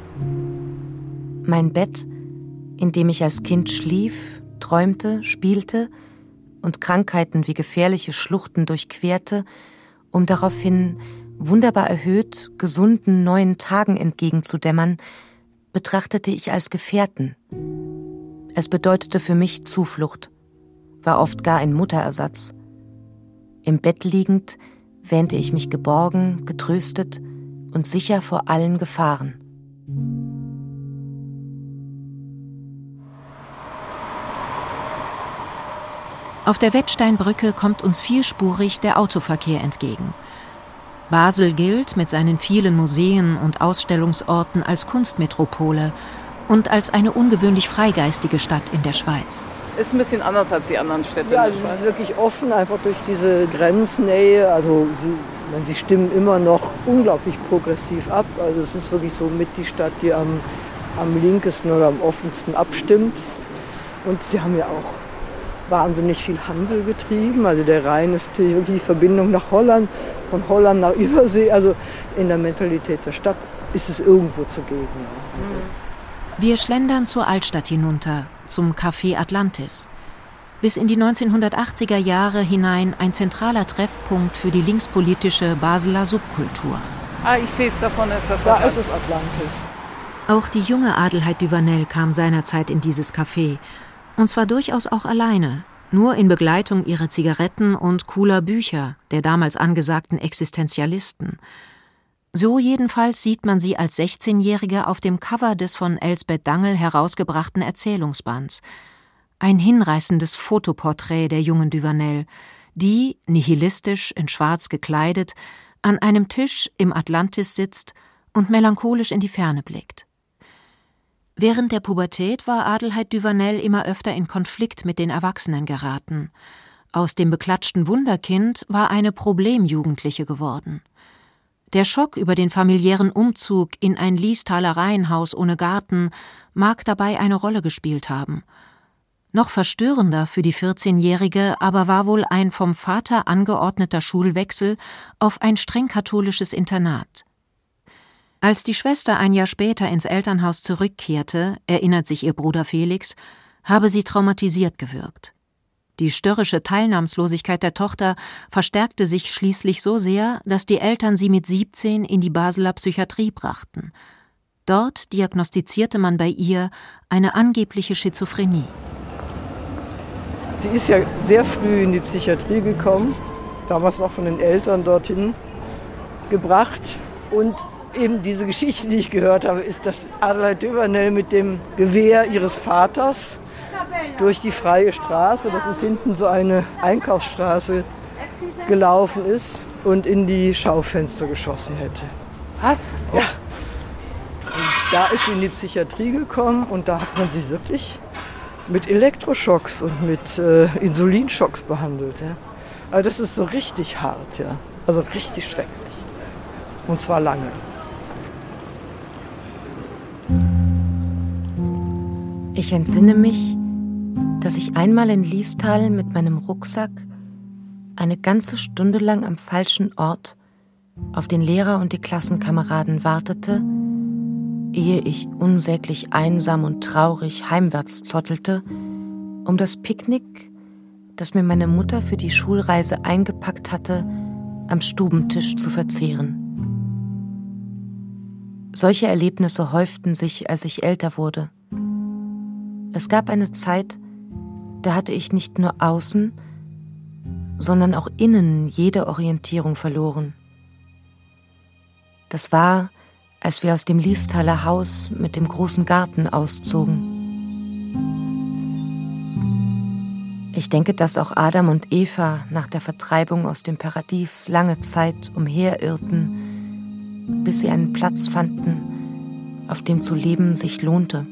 K: Mein Bett, in dem ich als Kind schlief, träumte, spielte und Krankheiten wie gefährliche Schluchten durchquerte, um daraufhin wunderbar erhöht gesunden neuen Tagen entgegenzudämmern, betrachtete ich als Gefährten. Es bedeutete für mich Zuflucht, war oft gar ein Mutterersatz. Im Bett liegend wähnte ich mich geborgen, getröstet und sicher vor allen Gefahren.
E: Auf der Wettsteinbrücke kommt uns vierspurig der Autoverkehr entgegen. Basel gilt mit seinen vielen Museen und Ausstellungsorten als Kunstmetropole und als eine ungewöhnlich freigeistige Stadt in der Schweiz.
G: Ist ein bisschen anders als die anderen Städte.
F: Ja, also es ist wirklich offen, einfach durch diese Grenznähe. Also sie, sie stimmen immer noch unglaublich progressiv ab. Also es ist wirklich so mit die Stadt, die am, am linkesten oder am offensten abstimmt. Und sie haben ja auch wahnsinnig viel Handel getrieben. Also der Rhein ist natürlich wirklich die Verbindung nach Holland, von Holland nach Übersee. Also in der Mentalität der Stadt ist es irgendwo zugegen. Also
E: wir schlendern zur Altstadt hinunter, zum Café Atlantis. Bis in die neunzehnhundertachtziger Jahre hinein ein zentraler Treffpunkt für die linkspolitische Basler Subkultur.
G: Ah, ich sehe es, davon ist das
F: Da ist es Atlantis.
E: Auch die junge Adelheid Duvanel kam seinerzeit in dieses Café. Und zwar durchaus auch alleine, nur in Begleitung ihrer Zigaretten und cooler Bücher, der damals angesagten Existenzialisten. So jedenfalls sieht man sie als sechzehnjährige auf dem Cover des von Elsbeth Dangel herausgebrachten Erzählungsbands. Ein hinreißendes Fotoporträt der jungen Duvanel, die, nihilistisch in Schwarz gekleidet, an einem Tisch im Atlantis sitzt und melancholisch in die Ferne blickt. Während der Pubertät war Adelheid Duvanel immer öfter in Konflikt mit den Erwachsenen geraten. Aus dem beklatschten Wunderkind war eine Problemjugendliche geworden. Der Schock über den familiären Umzug in ein Liestaler Reihenhaus ohne Garten mag dabei eine Rolle gespielt haben. Noch verstörender für die vierzehnjährige aber war wohl ein vom Vater angeordneter Schulwechsel auf ein streng katholisches Internat. Als die Schwester ein Jahr später ins Elternhaus zurückkehrte, erinnert sich ihr Bruder Felix, habe sie traumatisiert gewirkt. Die störrische Teilnahmslosigkeit der Tochter verstärkte sich schließlich so sehr, dass die Eltern sie mit siebzehn in die Basler Psychiatrie brachten. Dort diagnostizierte man bei ihr eine angebliche Schizophrenie.
F: Sie ist ja sehr früh in die Psychiatrie gekommen, damals noch von den Eltern dorthin gebracht. Und eben diese Geschichte, die ich gehört habe, ist, dass Adelheid Duvanel mit dem Gewehr ihres Vaters durch die freie Straße, das ist hinten so eine Einkaufsstraße, gelaufen ist und in die Schaufenster geschossen hätte.
G: Was?
F: Ja. Und da ist sie in die Psychiatrie gekommen und da hat man sie wirklich mit Elektroschocks und mit äh, Insulinschocks behandelt. Ja. Also das ist so richtig hart, ja. Also richtig schrecklich. Und zwar lange.
K: Ich entsinne mich, dass ich einmal in Liestal mit meinem Rucksack eine ganze Stunde lang am falschen Ort auf den Lehrer und die Klassenkameraden wartete, ehe ich unsäglich einsam und traurig heimwärts zottelte, um das Picknick, das mir meine Mutter für die Schulreise eingepackt hatte, am Stubentisch zu verzehren. Solche Erlebnisse häuften sich, als ich älter wurde. Es gab eine Zeit, da hatte ich nicht nur außen, sondern auch innen jede Orientierung verloren. Das war, als wir aus dem Liestaler Haus mit dem großen Garten auszogen. Ich denke, dass auch Adam und Eva nach der Vertreibung aus dem Paradies lange Zeit umherirrten, bis sie einen Platz fanden, auf dem zu leben sich lohnte.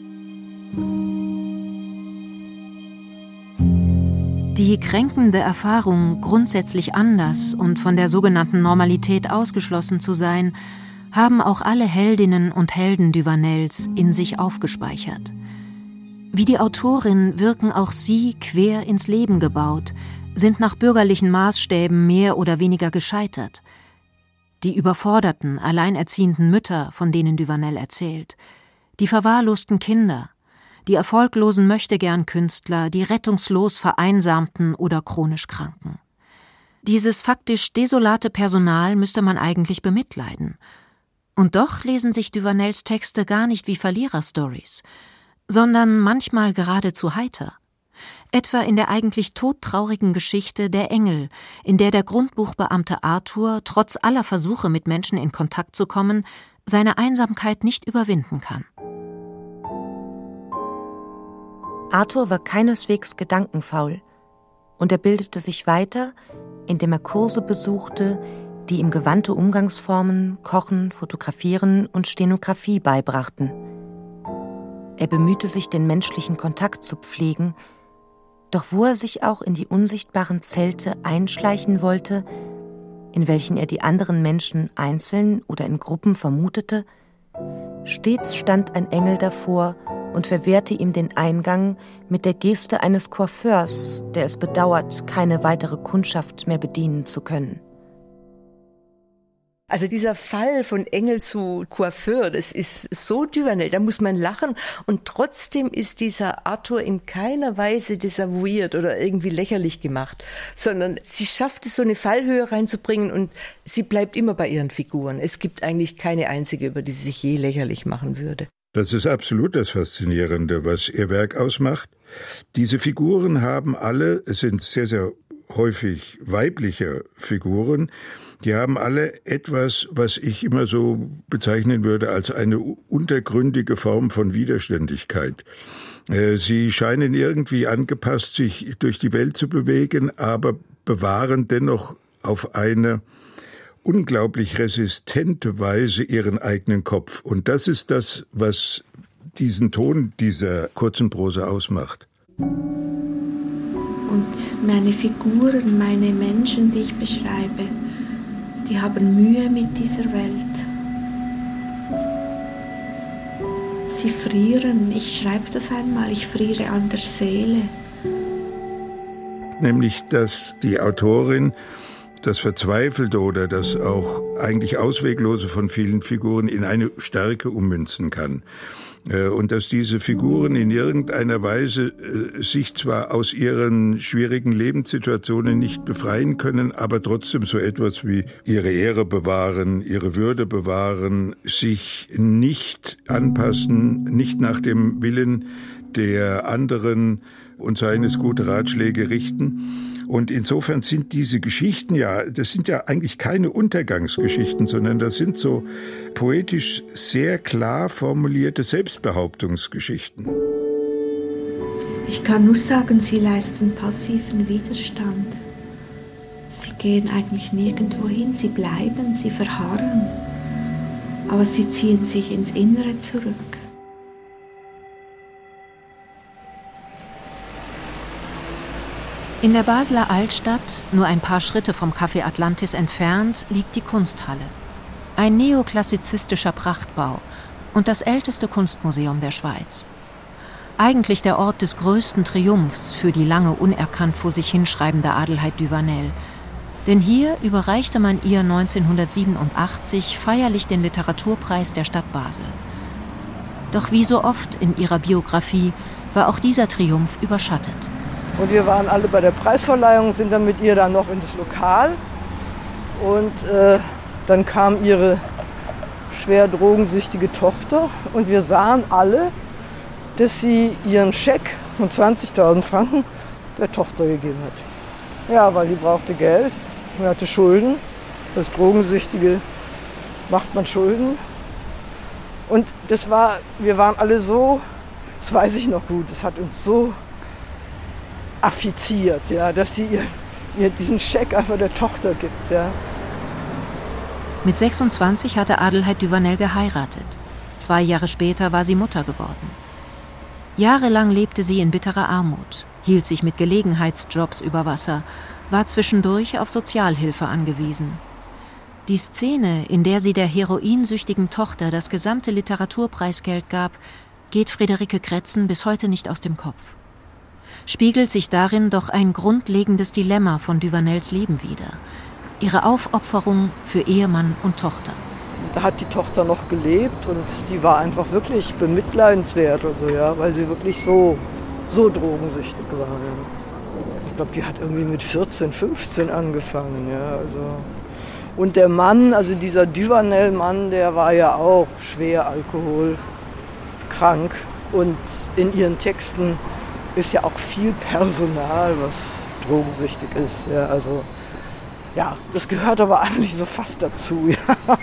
E: Die kränkende Erfahrung, grundsätzlich anders und von der sogenannten Normalität ausgeschlossen zu sein, haben auch alle Heldinnen und Helden Duvanels in sich aufgespeichert. Wie die Autorin wirken auch sie quer ins Leben gebaut, sind nach bürgerlichen Maßstäben mehr oder weniger gescheitert. Die überforderten, alleinerziehenden Mütter, von denen Duvanel erzählt, die verwahrlosten Kinder, die erfolglosen Möchtegern-Künstler, die rettungslos vereinsamten oder chronisch Kranken. Dieses faktisch desolate Personal müsste man eigentlich bemitleiden. Und doch lesen sich Duvanels Texte gar nicht wie Verliererstories, sondern manchmal geradezu heiter. Etwa in der eigentlich todtraurigen Geschichte Der Engel, in der der Grundbuchbeamte Arthur trotz aller Versuche, mit Menschen in Kontakt zu kommen, seine Einsamkeit nicht überwinden kann.
K: Arthur war keineswegs gedankenfaul. und er bildete sich weiter, indem er Kurse besuchte, die ihm gewandte Umgangsformen, Kochen, Fotografieren und Stenografie beibrachten. Er bemühte sich, den menschlichen Kontakt zu pflegen, doch wo er sich auch in die unsichtbaren Zelte einschleichen wollte, in welchen er die anderen Menschen einzeln oder in Gruppen vermutete, stets stand ein Engel davor und verwehrte ihm den Eingang mit der Geste eines Coiffeurs, der es bedauert, keine weitere Kundschaft mehr bedienen zu können.
H: Also dieser Fall von Engel zu Coiffeur, das ist so Duvanel, da muss man lachen und trotzdem ist dieser Arthur in keiner Weise desavouiert oder irgendwie lächerlich gemacht, sondern sie schafft es, so eine Fallhöhe reinzubringen und sie bleibt immer bei ihren Figuren. Es gibt eigentlich keine einzige, über die sie sich je lächerlich machen würde.
J: Das ist absolut das Faszinierende, was ihr Werk ausmacht. Diese Figuren haben alle, es sind sehr, sehr häufig weibliche Figuren, die haben alle etwas, was ich immer so bezeichnen würde als eine untergründige Form von Widerständigkeit. Sie scheinen irgendwie angepasst, sich durch die Welt zu bewegen, aber bewahren dennoch auf eine unglaublich resistente Weise ihren eigenen Kopf. Und das ist das, was diesen Ton dieser kurzen Prosa ausmacht.
I: Und meine Figuren, meine Menschen, die ich beschreibe, die haben Mühe mit dieser Welt. Sie frieren, ich schreibe das einmal, ich friere an der Seele.
J: Nämlich, dass die Autorin das Verzweifelte oder das auch eigentlich Ausweglose von vielen Figuren in eine Stärke ummünzen kann. Und dass diese Figuren in irgendeiner Weise sich zwar aus ihren schwierigen Lebenssituationen nicht befreien können, aber trotzdem so etwas wie ihre Ehre bewahren, ihre Würde bewahren, sich nicht anpassen, nicht nach dem Willen der anderen und seines gute Ratschläge richten. Und insofern sind diese Geschichten ja, das sind ja eigentlich keine Untergangsgeschichten, sondern das sind so poetisch sehr klar formulierte Selbstbehauptungsgeschichten.
I: Ich kann nur sagen, sie leisten passiven Widerstand. Sie gehen eigentlich nirgendwo hin, sie bleiben, sie verharren, aber sie ziehen sich ins Innere zurück.
E: In der Basler Altstadt, nur ein paar Schritte vom Café Atlantis entfernt, liegt die Kunsthalle. Ein neoklassizistischer Prachtbau und das älteste Kunstmuseum der Schweiz. Eigentlich der Ort des größten Triumphs für die lange unerkannt vor sich hinschreibende Adelheid Duvanel. Denn hier überreichte man ihr neunzehnhundertsiebenundachtzig feierlich den Literaturpreis der Stadt Basel. Doch wie so oft in ihrer Biografie war auch dieser Triumph überschattet.
F: Und wir waren alle bei der Preisverleihung, sind dann mit ihr dann noch in das Lokal. Und äh, dann kam ihre schwer drogensüchtige Tochter. Und wir sahen alle, dass sie ihren Scheck von zwanzigtausend Franken der Tochter gegeben hat. Ja, weil die brauchte Geld, sie hatte Schulden. Als Drogensüchtige macht man Schulden. Und das war, wir waren alle so, das weiß ich noch gut, das hat uns so affiziert, ja, dass sie ihr, ihr diesen Scheck einfach der Tochter gibt. Ja.
E: Mit sechsundzwanzig hatte Adelheid Duvanel geheiratet. Zwei Jahre später war sie Mutter geworden. Jahrelang lebte sie in bitterer Armut, hielt sich mit Gelegenheitsjobs über Wasser, war zwischendurch auf Sozialhilfe angewiesen. Die Szene, in der sie der heroinsüchtigen Tochter das gesamte Literaturpreisgeld gab, geht Friederike Kretzen bis heute nicht aus dem Kopf. Spiegelt sich darin doch ein grundlegendes Dilemma von Duvanels Leben wider. Ihre Aufopferung für Ehemann und Tochter.
F: Da hat die Tochter noch gelebt und die war einfach wirklich bemitleidenswert, also, ja, weil sie wirklich so, so drogensüchtig war. Ja. Ich glaube, die hat irgendwie mit vierzehn, fünfzehn angefangen. Ja, also. Und der Mann, also dieser Duvanel-Mann, der war ja auch schwer alkoholkrank. Und in ihren Texten ist ja auch viel Personal, was drogensüchtig ist. Ja, also, ja, das gehört aber eigentlich so fast dazu. Ja.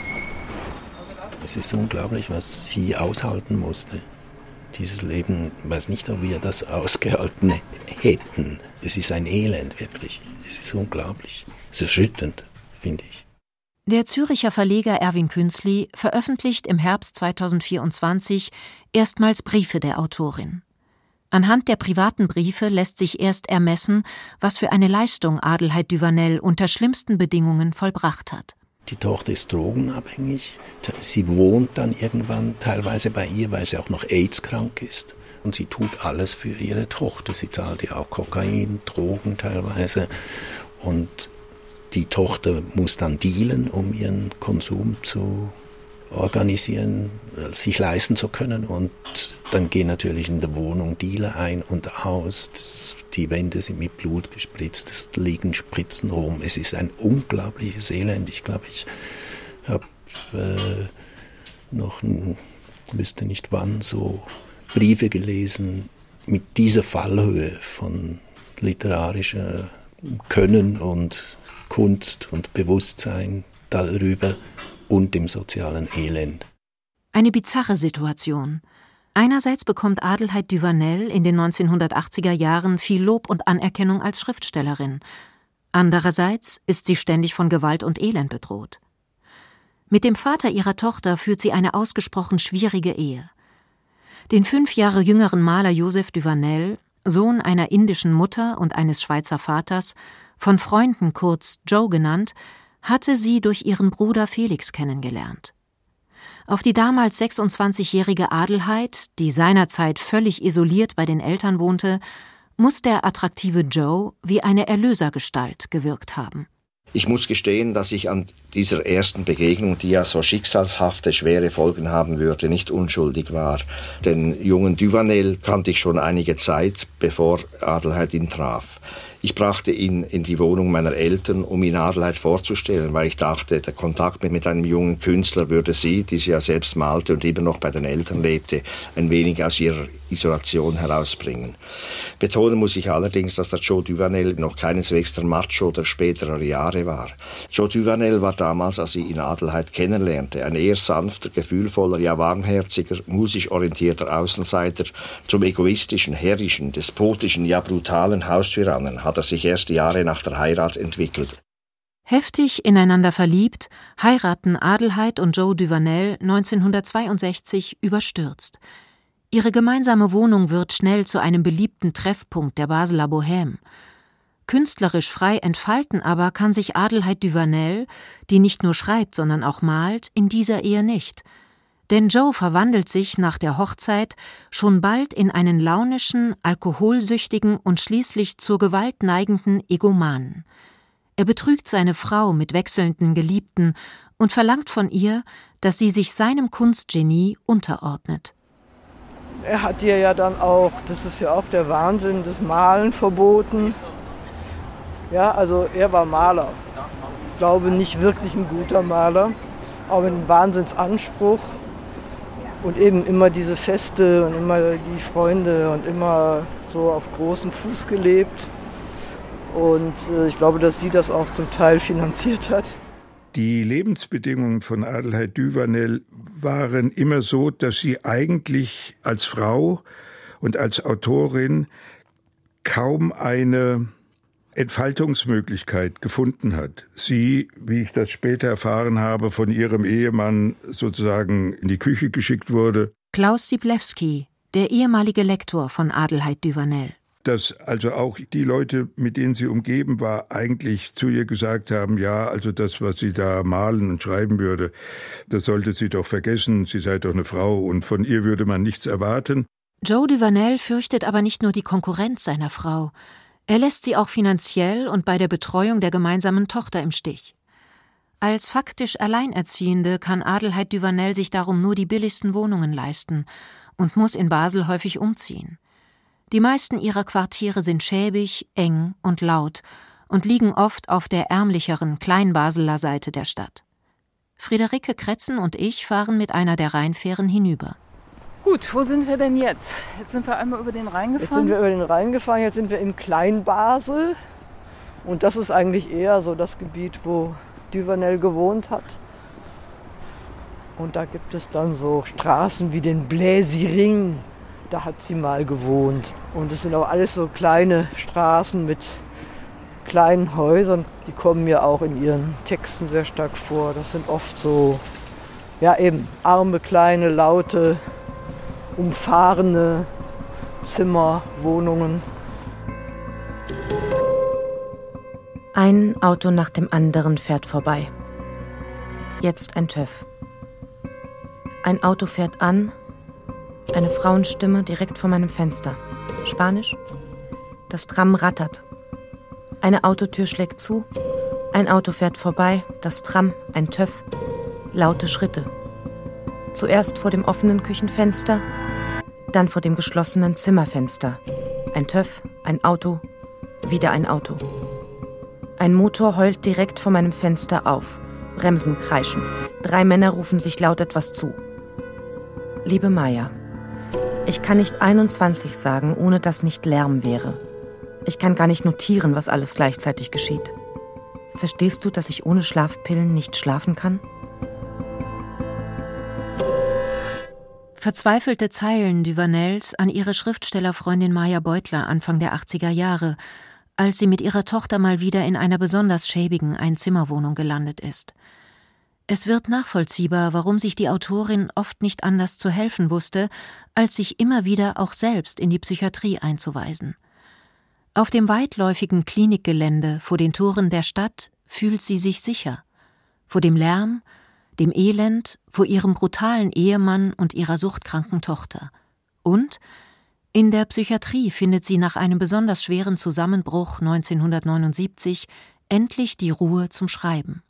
M: Es ist unglaublich, was sie aushalten musste. Dieses Leben, ich weiß nicht, ob wir das ausgehalten hätten. Es ist ein Elend, wirklich. Es ist unglaublich. Es ist erschütternd, finde ich.
E: Der Züricher Verleger Erwin Künzli veröffentlicht im Herbst zweitausendvierundzwanzig erstmals Briefe der Autorin. Anhand der privaten Briefe lässt sich erst ermessen, was für eine Leistung Adelheid Duvanel unter schlimmsten Bedingungen vollbracht hat.
M: Die Tochter ist drogenabhängig. Sie wohnt dann irgendwann teilweise bei ihr, weil sie auch noch AIDS-krank ist. Und sie tut alles für ihre Tochter. Sie zahlt ihr auch Kokain, Drogen teilweise. Und die Tochter muss dann dealen, um ihren Konsum zu organisieren, sich leisten zu können. Und dann gehen natürlich in der Wohnung Dealer ein und aus. Die Wände sind mit Blut gespritzt, es liegen Spritzen rum. Es ist ein unglaubliches Elend. Ich glaube, ich habe äh, noch, ein, wüsste nicht wann, so Briefe gelesen mit dieser Fallhöhe von literarischer Können und Kunst und Bewusstsein darüber und dem sozialen Elend.
E: Eine bizarre Situation. Einerseits bekommt Adelheid Duvanel in den neunzehnhundertachtziger Jahren viel Lob und Anerkennung als Schriftstellerin. Andererseits ist sie ständig von Gewalt und Elend bedroht. Mit dem Vater ihrer Tochter führt sie eine ausgesprochen schwierige Ehe. Den fünf Jahre jüngeren Maler Joseph Duvanel, Sohn einer indischen Mutter und eines Schweizer Vaters, von Freunden kurz Joe genannt, hatte sie durch ihren Bruder Felix kennengelernt. Auf die damals sechsundzwanzigjährige Adelheid, die seinerzeit völlig isoliert bei den Eltern wohnte, muss der attraktive Joe wie eine Erlösergestalt gewirkt haben.
L: Ich muss gestehen, dass ich an dieser ersten Begegnung, die ja so schicksalshafte, schwere Folgen haben würde, nicht unschuldig war. Den jungen Duvanel kannte ich schon einige Zeit, bevor Adelheid ihn traf. Ich brachte ihn in die Wohnung meiner Eltern, um ihn Adelheid vorzustellen, weil ich dachte, der Kontakt mit einem jungen Künstler würde sie, die sie ja selbst malte und immer noch bei den Eltern lebte, ein wenig aus ihrer Isolation herausbringen. Betonen muss ich allerdings, dass der Joe Duvanel noch keineswegs der Macho der späteren Jahre war. Joe Duvanel war damals, als ich ihn Adelheid kennenlernte, ein eher sanfter, gefühlvoller, ja warmherziger, musisch orientierter Außenseiter. Zum egoistischen, herrischen, despotischen, ja brutalen Haustyrannen hat er sich erst Jahre nach der Heirat entwickelt.
E: Heftig ineinander verliebt, heiraten Adelheid und Joe Duvanel neunzehnhundertzweiundsechzig überstürzt. Ihre gemeinsame Wohnung wird schnell zu einem beliebten Treffpunkt der Basler Bohème. Künstlerisch frei entfalten aber kann sich Adelheid Duvanel, die nicht nur schreibt, sondern auch malt, in dieser Ehe nicht. Denn Joe verwandelt sich nach der Hochzeit schon bald in einen launischen, alkoholsüchtigen und schließlich zur Gewalt neigenden Egomanen. Er betrügt seine Frau mit wechselnden Geliebten und verlangt von ihr, dass sie sich seinem Kunstgenie unterordnet.
F: Er hat ihr ja dann auch, das ist ja auch der Wahnsinn, das Malen verboten. Ja, also er war Maler. Ich glaube, nicht wirklich ein guter Maler, aber mit einem Wahnsinnsanspruch. Und eben immer diese Feste und immer die Freunde und immer so auf großem Fuß gelebt. Und äh, ich glaube, dass sie das auch zum Teil finanziert hat.
J: Die Lebensbedingungen von Adelheid Duvanel waren immer so, dass sie eigentlich als Frau und als Autorin kaum eine Entfaltungsmöglichkeit gefunden hat. Sie, wie ich das später erfahren habe, von ihrem Ehemann sozusagen in die Küche geschickt wurde.
E: Klaus Siblewski, der ehemalige Lektor von Adelheid Duvanel.
J: Dass also auch die Leute, mit denen sie umgeben war, eigentlich zu ihr gesagt haben, ja, also das, was sie da malen und schreiben würde, das sollte sie doch vergessen, sie sei doch eine Frau und von ihr würde man nichts erwarten.
E: Joe Duvanel fürchtet aber nicht nur die Konkurrenz seiner Frau, er lässt sie auch finanziell und bei der Betreuung der gemeinsamen Tochter im Stich. Als faktisch Alleinerziehende kann Adelheid Duvanel sich darum nur die billigsten Wohnungen leisten und muss in Basel häufig umziehen. Die meisten ihrer Quartiere sind schäbig, eng und laut und liegen oft auf der ärmlicheren Kleinbaseler Seite der Stadt. Friederike Kretzen und ich fahren mit einer der Rheinfähren hinüber.
G: Gut, wo sind wir denn jetzt? Jetzt sind wir einmal über den Rhein gefahren.
F: Jetzt sind wir über den Rhein gefahren, jetzt sind wir in Kleinbasel. Und das ist eigentlich eher so das Gebiet, wo Duvanel gewohnt hat. Und da gibt es dann so Straßen wie den Bläsiring. da hat sie mal gewohnt. Und es sind auch alles so kleine Straßen mit kleinen Häusern, die kommen mir auch in ihren Texten sehr stark vor. Das sind oft so, ja eben, arme, kleine, laute, umfahrene Zimmer, Wohnungen.
K: Ein Auto nach dem anderen fährt vorbei. Jetzt ein TÜV. Ein Auto fährt an, eine Frauenstimme direkt vor meinem Fenster. Spanisch. Das Tram rattert. Eine Autotür schlägt zu, ein Auto fährt vorbei, das Tram, ein TÜV, laute Schritte. Zuerst vor dem offenen Küchenfenster, dann vor dem geschlossenen Zimmerfenster. Ein TÜV, ein Auto, wieder ein Auto. Ein Motor heult direkt vor meinem Fenster auf. Bremsen kreischen. Drei Männer rufen sich laut etwas zu. Liebe Maya, ich kann nicht einundzwanzig sagen, ohne dass nicht Lärm wäre. Ich kann gar nicht notieren, was alles gleichzeitig geschieht. Verstehst du, dass ich ohne Schlafpillen nicht schlafen kann?
E: Verzweifelte Zeilen Duvanels an ihre Schriftstellerfreundin Maya Beutler Anfang der achtziger Jahre, als sie mit ihrer Tochter mal wieder in einer besonders schäbigen Einzimmerwohnung gelandet ist. Es wird nachvollziehbar, warum sich die Autorin oft nicht anders zu helfen wusste, als sich immer wieder auch selbst in die Psychiatrie einzuweisen. Auf dem weitläufigen Klinikgelände vor den Toren der Stadt fühlt sie sich sicher. Vor dem Lärm, dem Elend, vor ihrem brutalen Ehemann und ihrer suchtkranken Tochter. Und in der Psychiatrie findet sie nach einem besonders schweren Zusammenbruch neunzehnhundertneunundsiebzig endlich die Ruhe zum Schreiben.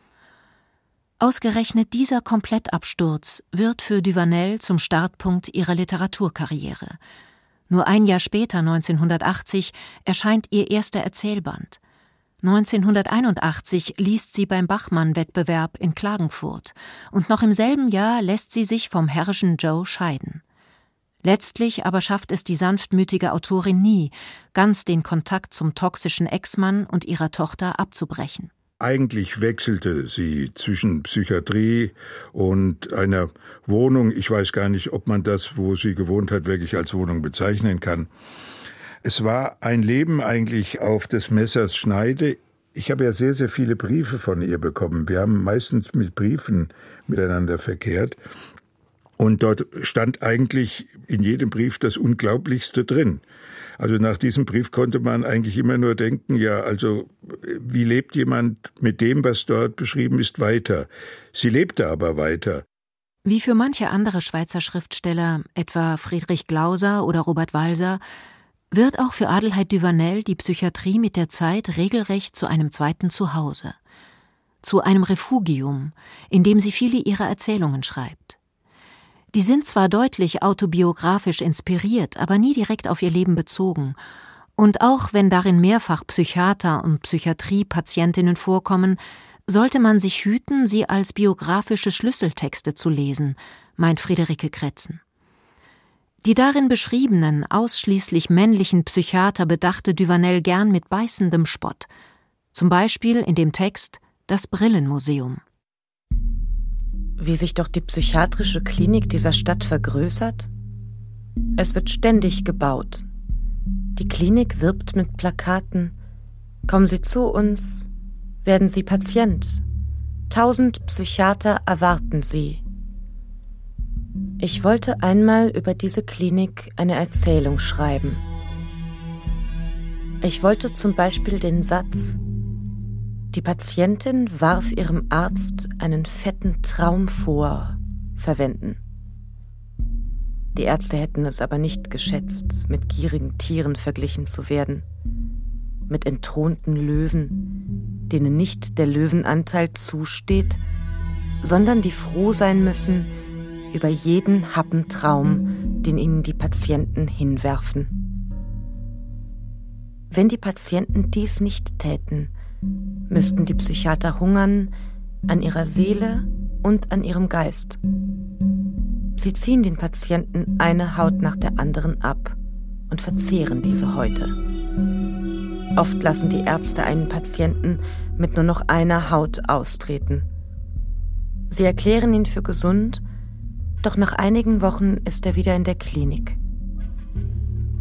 E: Ausgerechnet dieser Komplettabsturz wird für Duvanel zum Startpunkt ihrer Literaturkarriere. Nur ein Jahr später, neunzehnhundertachtzig, erscheint ihr erster Erzählband. neunzehnhunderteinundachtzig liest sie beim Bachmann-Wettbewerb in Klagenfurt und noch im selben Jahr lässt sie sich vom herrischen Joe scheiden. Letztlich aber schafft es die sanftmütige Autorin nie, ganz den Kontakt zum toxischen Ex-Mann und ihrer Tochter abzubrechen.
J: Eigentlich wechselte sie zwischen Psychiatrie und einer Wohnung. Ich weiß gar nicht, ob man das, wo sie gewohnt hat, wirklich als Wohnung bezeichnen kann. Es war ein Leben eigentlich auf des Messers Schneide. Ich habe ja sehr, sehr viele Briefe von ihr bekommen. Wir haben meistens mit Briefen miteinander verkehrt. Und dort stand eigentlich in jedem Brief das Unglaublichste drin. Also nach diesem Brief konnte man eigentlich immer nur denken, ja, also wie lebt jemand mit dem, was dort beschrieben ist, weiter? Sie lebte aber weiter.
E: Wie für manche andere Schweizer Schriftsteller, etwa Friedrich Glauser oder Robert Walser, wird auch für Adelheid Duvanel die Psychiatrie mit der Zeit regelrecht zu einem zweiten Zuhause. Zu einem Refugium, in dem sie viele ihrer Erzählungen schreibt. Die sind zwar deutlich autobiografisch inspiriert, aber nie direkt auf ihr Leben bezogen. Und auch wenn darin mehrfach Psychiater und Psychiatriepatientinnen vorkommen, sollte man sich hüten, sie als biografische Schlüsseltexte zu lesen, meint Friederike Kretzen. Die darin beschriebenen, ausschließlich männlichen Psychiater bedachte Duvanel gern mit beißendem Spott. Zum Beispiel in dem Text »Das Brillenmuseum«.
K: Wie sich doch die psychiatrische Klinik dieser Stadt vergrößert? Es wird ständig gebaut. Die Klinik wirbt mit Plakaten. Kommen Sie zu uns, werden Sie Patient. Tausend Psychiater erwarten Sie. Ich wollte einmal über diese Klinik eine Erzählung schreiben. Ich wollte zum Beispiel den Satz: Die Patientin warf ihrem Arzt einen fetten Traum vor, verwenden. Die Ärzte hätten es aber nicht geschätzt, mit gierigen Tieren verglichen zu werden, mit entthronten Löwen, denen nicht der Löwenanteil zusteht, sondern die froh sein müssen über jeden Happen Traum, den ihnen die Patienten hinwerfen. Wenn die Patienten dies nicht täten, müssten die Psychiater hungern an ihrer Seele und an ihrem Geist. Sie ziehen den Patienten eine Haut nach der anderen ab und verzehren diese Häute. Oft lassen die Ärzte einen Patienten mit nur noch einer Haut austreten. Sie erklären ihn für gesund, doch nach einigen Wochen ist er wieder in der Klinik.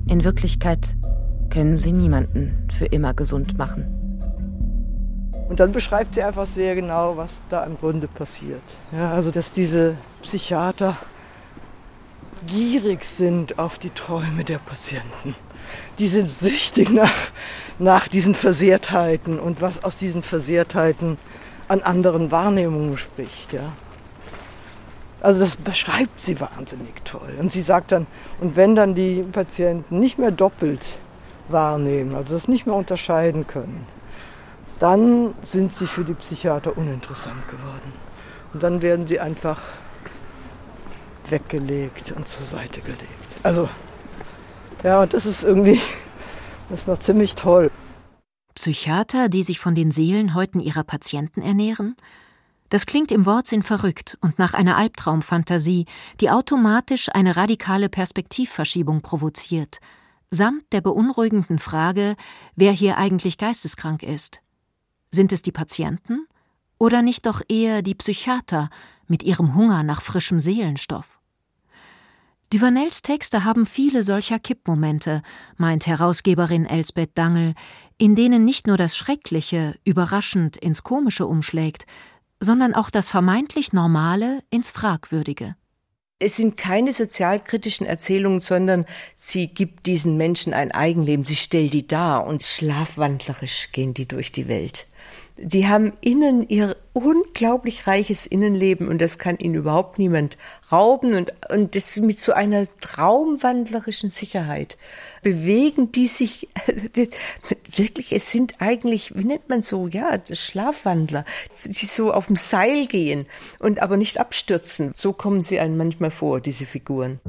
K: In Wirklichkeit können sie niemanden für immer gesund machen.
F: Und dann beschreibt sie einfach sehr genau, was da im Grunde passiert. Ja, also dass diese Psychiater gierig sind auf die Träume der Patienten. Die sind süchtig nach, nach diesen Versehrtheiten und was aus diesen Versehrtheiten an anderen Wahrnehmungen spricht. Ja. Also das beschreibt sie wahnsinnig toll. Und sie sagt dann, und wenn dann die Patienten nicht mehr doppelt wahrnehmen, also das nicht mehr unterscheiden können, dann sind sie für die Psychiater uninteressant geworden. Und dann werden sie einfach weggelegt und zur Seite gelegt. Also, ja, und das ist irgendwie, das ist noch ziemlich toll.
E: Psychiater, die sich von den Seelenhäuten ihrer Patienten ernähren? Das klingt im Wortsinn verrückt und nach einer Albtraumfantasie, die automatisch eine radikale Perspektivverschiebung provoziert, samt der beunruhigenden Frage, wer hier eigentlich geisteskrank ist. Sind es die Patienten oder nicht doch eher die Psychiater mit ihrem Hunger nach frischem Seelenstoff? Duvanels Texte haben viele solcher Kippmomente, meint Herausgeberin Elsbeth Dangl, in denen nicht nur das Schreckliche überraschend ins Komische umschlägt, sondern auch das vermeintlich Normale ins Fragwürdige.
H: Es sind keine sozialkritischen Erzählungen, sondern sie gibt diesen Menschen ein Eigenleben, sie stellt die dar und schlafwandlerisch gehen die durch die Welt. Sie haben innen ihr unglaublich reiches Innenleben und das kann ihnen überhaupt niemand rauben und, und das mit so einer traumwandlerischen Sicherheit bewegen die sich wirklich, es sind eigentlich, wie nennt man so, ja, Schlafwandler, die so auf dem Seil gehen und aber nicht abstürzen. So kommen sie einem manchmal vor, diese Figuren.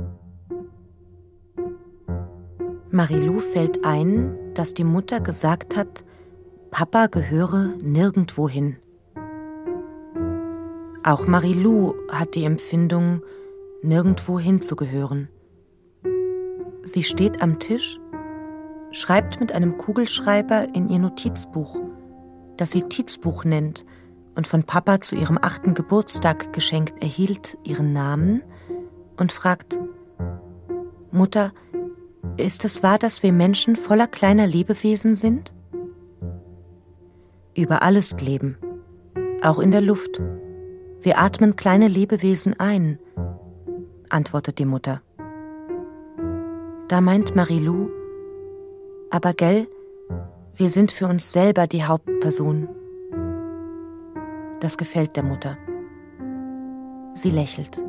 K: Marilou fällt ein, dass die Mutter gesagt hat, Papa gehöre nirgendwo hin. Auch Marilou hat die Empfindung, nirgendwo hinzugehören. Sie steht am Tisch, schreibt mit einem Kugelschreiber in ihr Notizbuch, das sie Tizbuch nennt und von Papa zu ihrem achten Geburtstag geschenkt erhielt, ihren Namen und fragt, Mutter, ist es wahr, dass wir Menschen voller kleiner Lebewesen sind? Überall ist Leben, auch in der Luft. Wir atmen kleine Lebewesen ein, antwortet die Mutter. Da meint Marilou, aber gell, wir sind für uns selber die Hauptperson. Das gefällt der Mutter. Sie lächelt.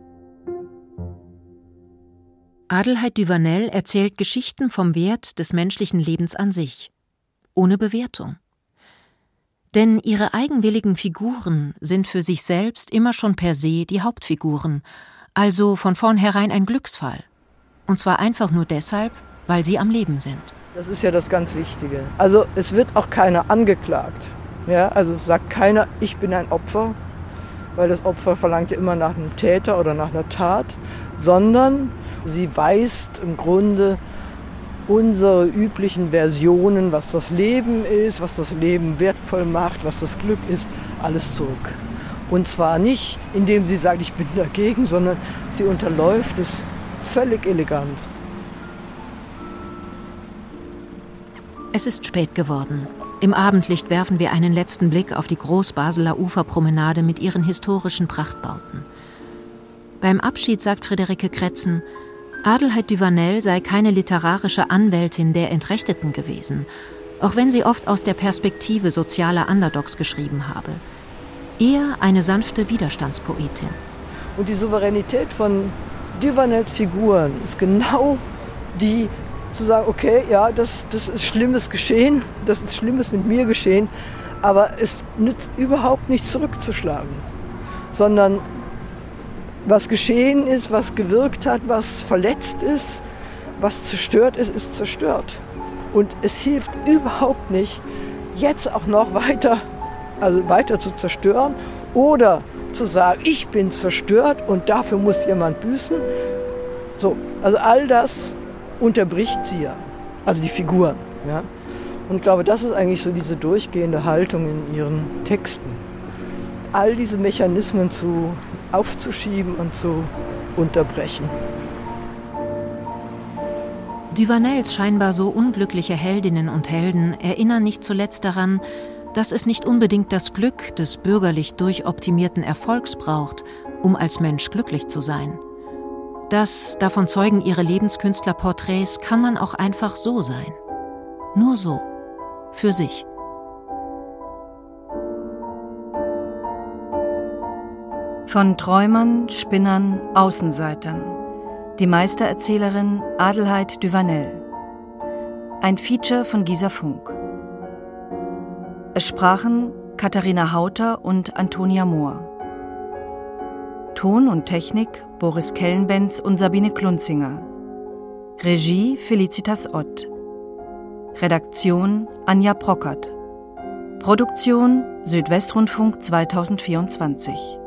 E: Adelheid Duvanel erzählt Geschichten vom Wert des menschlichen Lebens an sich, ohne Bewertung. Denn ihre eigenwilligen Figuren sind für sich selbst immer schon per se die Hauptfiguren, also von vornherein ein Glücksfall. Und zwar einfach nur deshalb, weil sie am Leben sind.
F: Das ist ja das ganz Wichtige. Also es wird auch keiner angeklagt. Ja, also es sagt keiner, ich bin ein Opfer, weil das Opfer verlangt ja immer nach einem Täter oder nach einer Tat, sondern sie weist im Grunde unsere üblichen Versionen, was das Leben ist, was das Leben wertvoll macht, was das Glück ist, alles zurück. Und zwar nicht, indem sie sagt, ich bin dagegen, sondern sie unterläuft es völlig elegant.
E: Es ist spät geworden. Im Abendlicht werfen wir einen letzten Blick auf die Großbaseler Uferpromenade mit ihren historischen Prachtbauten. Beim Abschied sagt Friederike Kretzen, Adelheid Duvanel sei keine literarische Anwältin der Entrechteten gewesen, auch wenn sie oft aus der Perspektive sozialer Underdogs geschrieben habe. Eher eine sanfte Widerstandspoetin.
F: Und die Souveränität von Duvanels Figuren ist genau die, zu sagen, okay, ja, das, das ist Schlimmes geschehen, das ist Schlimmes mit mir geschehen, aber es nützt überhaupt nichts zurückzuschlagen, sondern was geschehen ist, was gewirkt hat, was verletzt ist, was zerstört ist, ist zerstört. Und es hilft überhaupt nicht, jetzt auch noch weiter, also weiter zu zerstören oder zu sagen, ich bin zerstört und dafür muss jemand büßen. So, also all das unterbricht sie ja, also die Figuren. Ja? Und ich glaube, das ist eigentlich so diese durchgehende Haltung in ihren Texten. All diese Mechanismen zu aufzuschieben und zu unterbrechen.
E: Duvanels scheinbar so unglückliche Heldinnen und Helden erinnern nicht zuletzt daran, dass es nicht unbedingt das Glück des bürgerlich durchoptimierten Erfolgs braucht, um als Mensch glücklich zu sein. Das, davon zeugen ihre Lebenskünstlerporträts, kann man auch einfach so sein. Nur so. Für sich.
N: Von Träumern, Spinnern, Außenseitern. Die Meistererzählerin Adelheid Duvanel. Ein Feature von Gisa Funk. Es sprachen Katharina Hauter und Antonia Mohr. Ton und Technik Boris Kellenbenz und Sabine Klunzinger. Regie Felicitas Ott. Redaktion Anja Brockert. Produktion Südwestrundfunk zweitausendvierundzwanzig.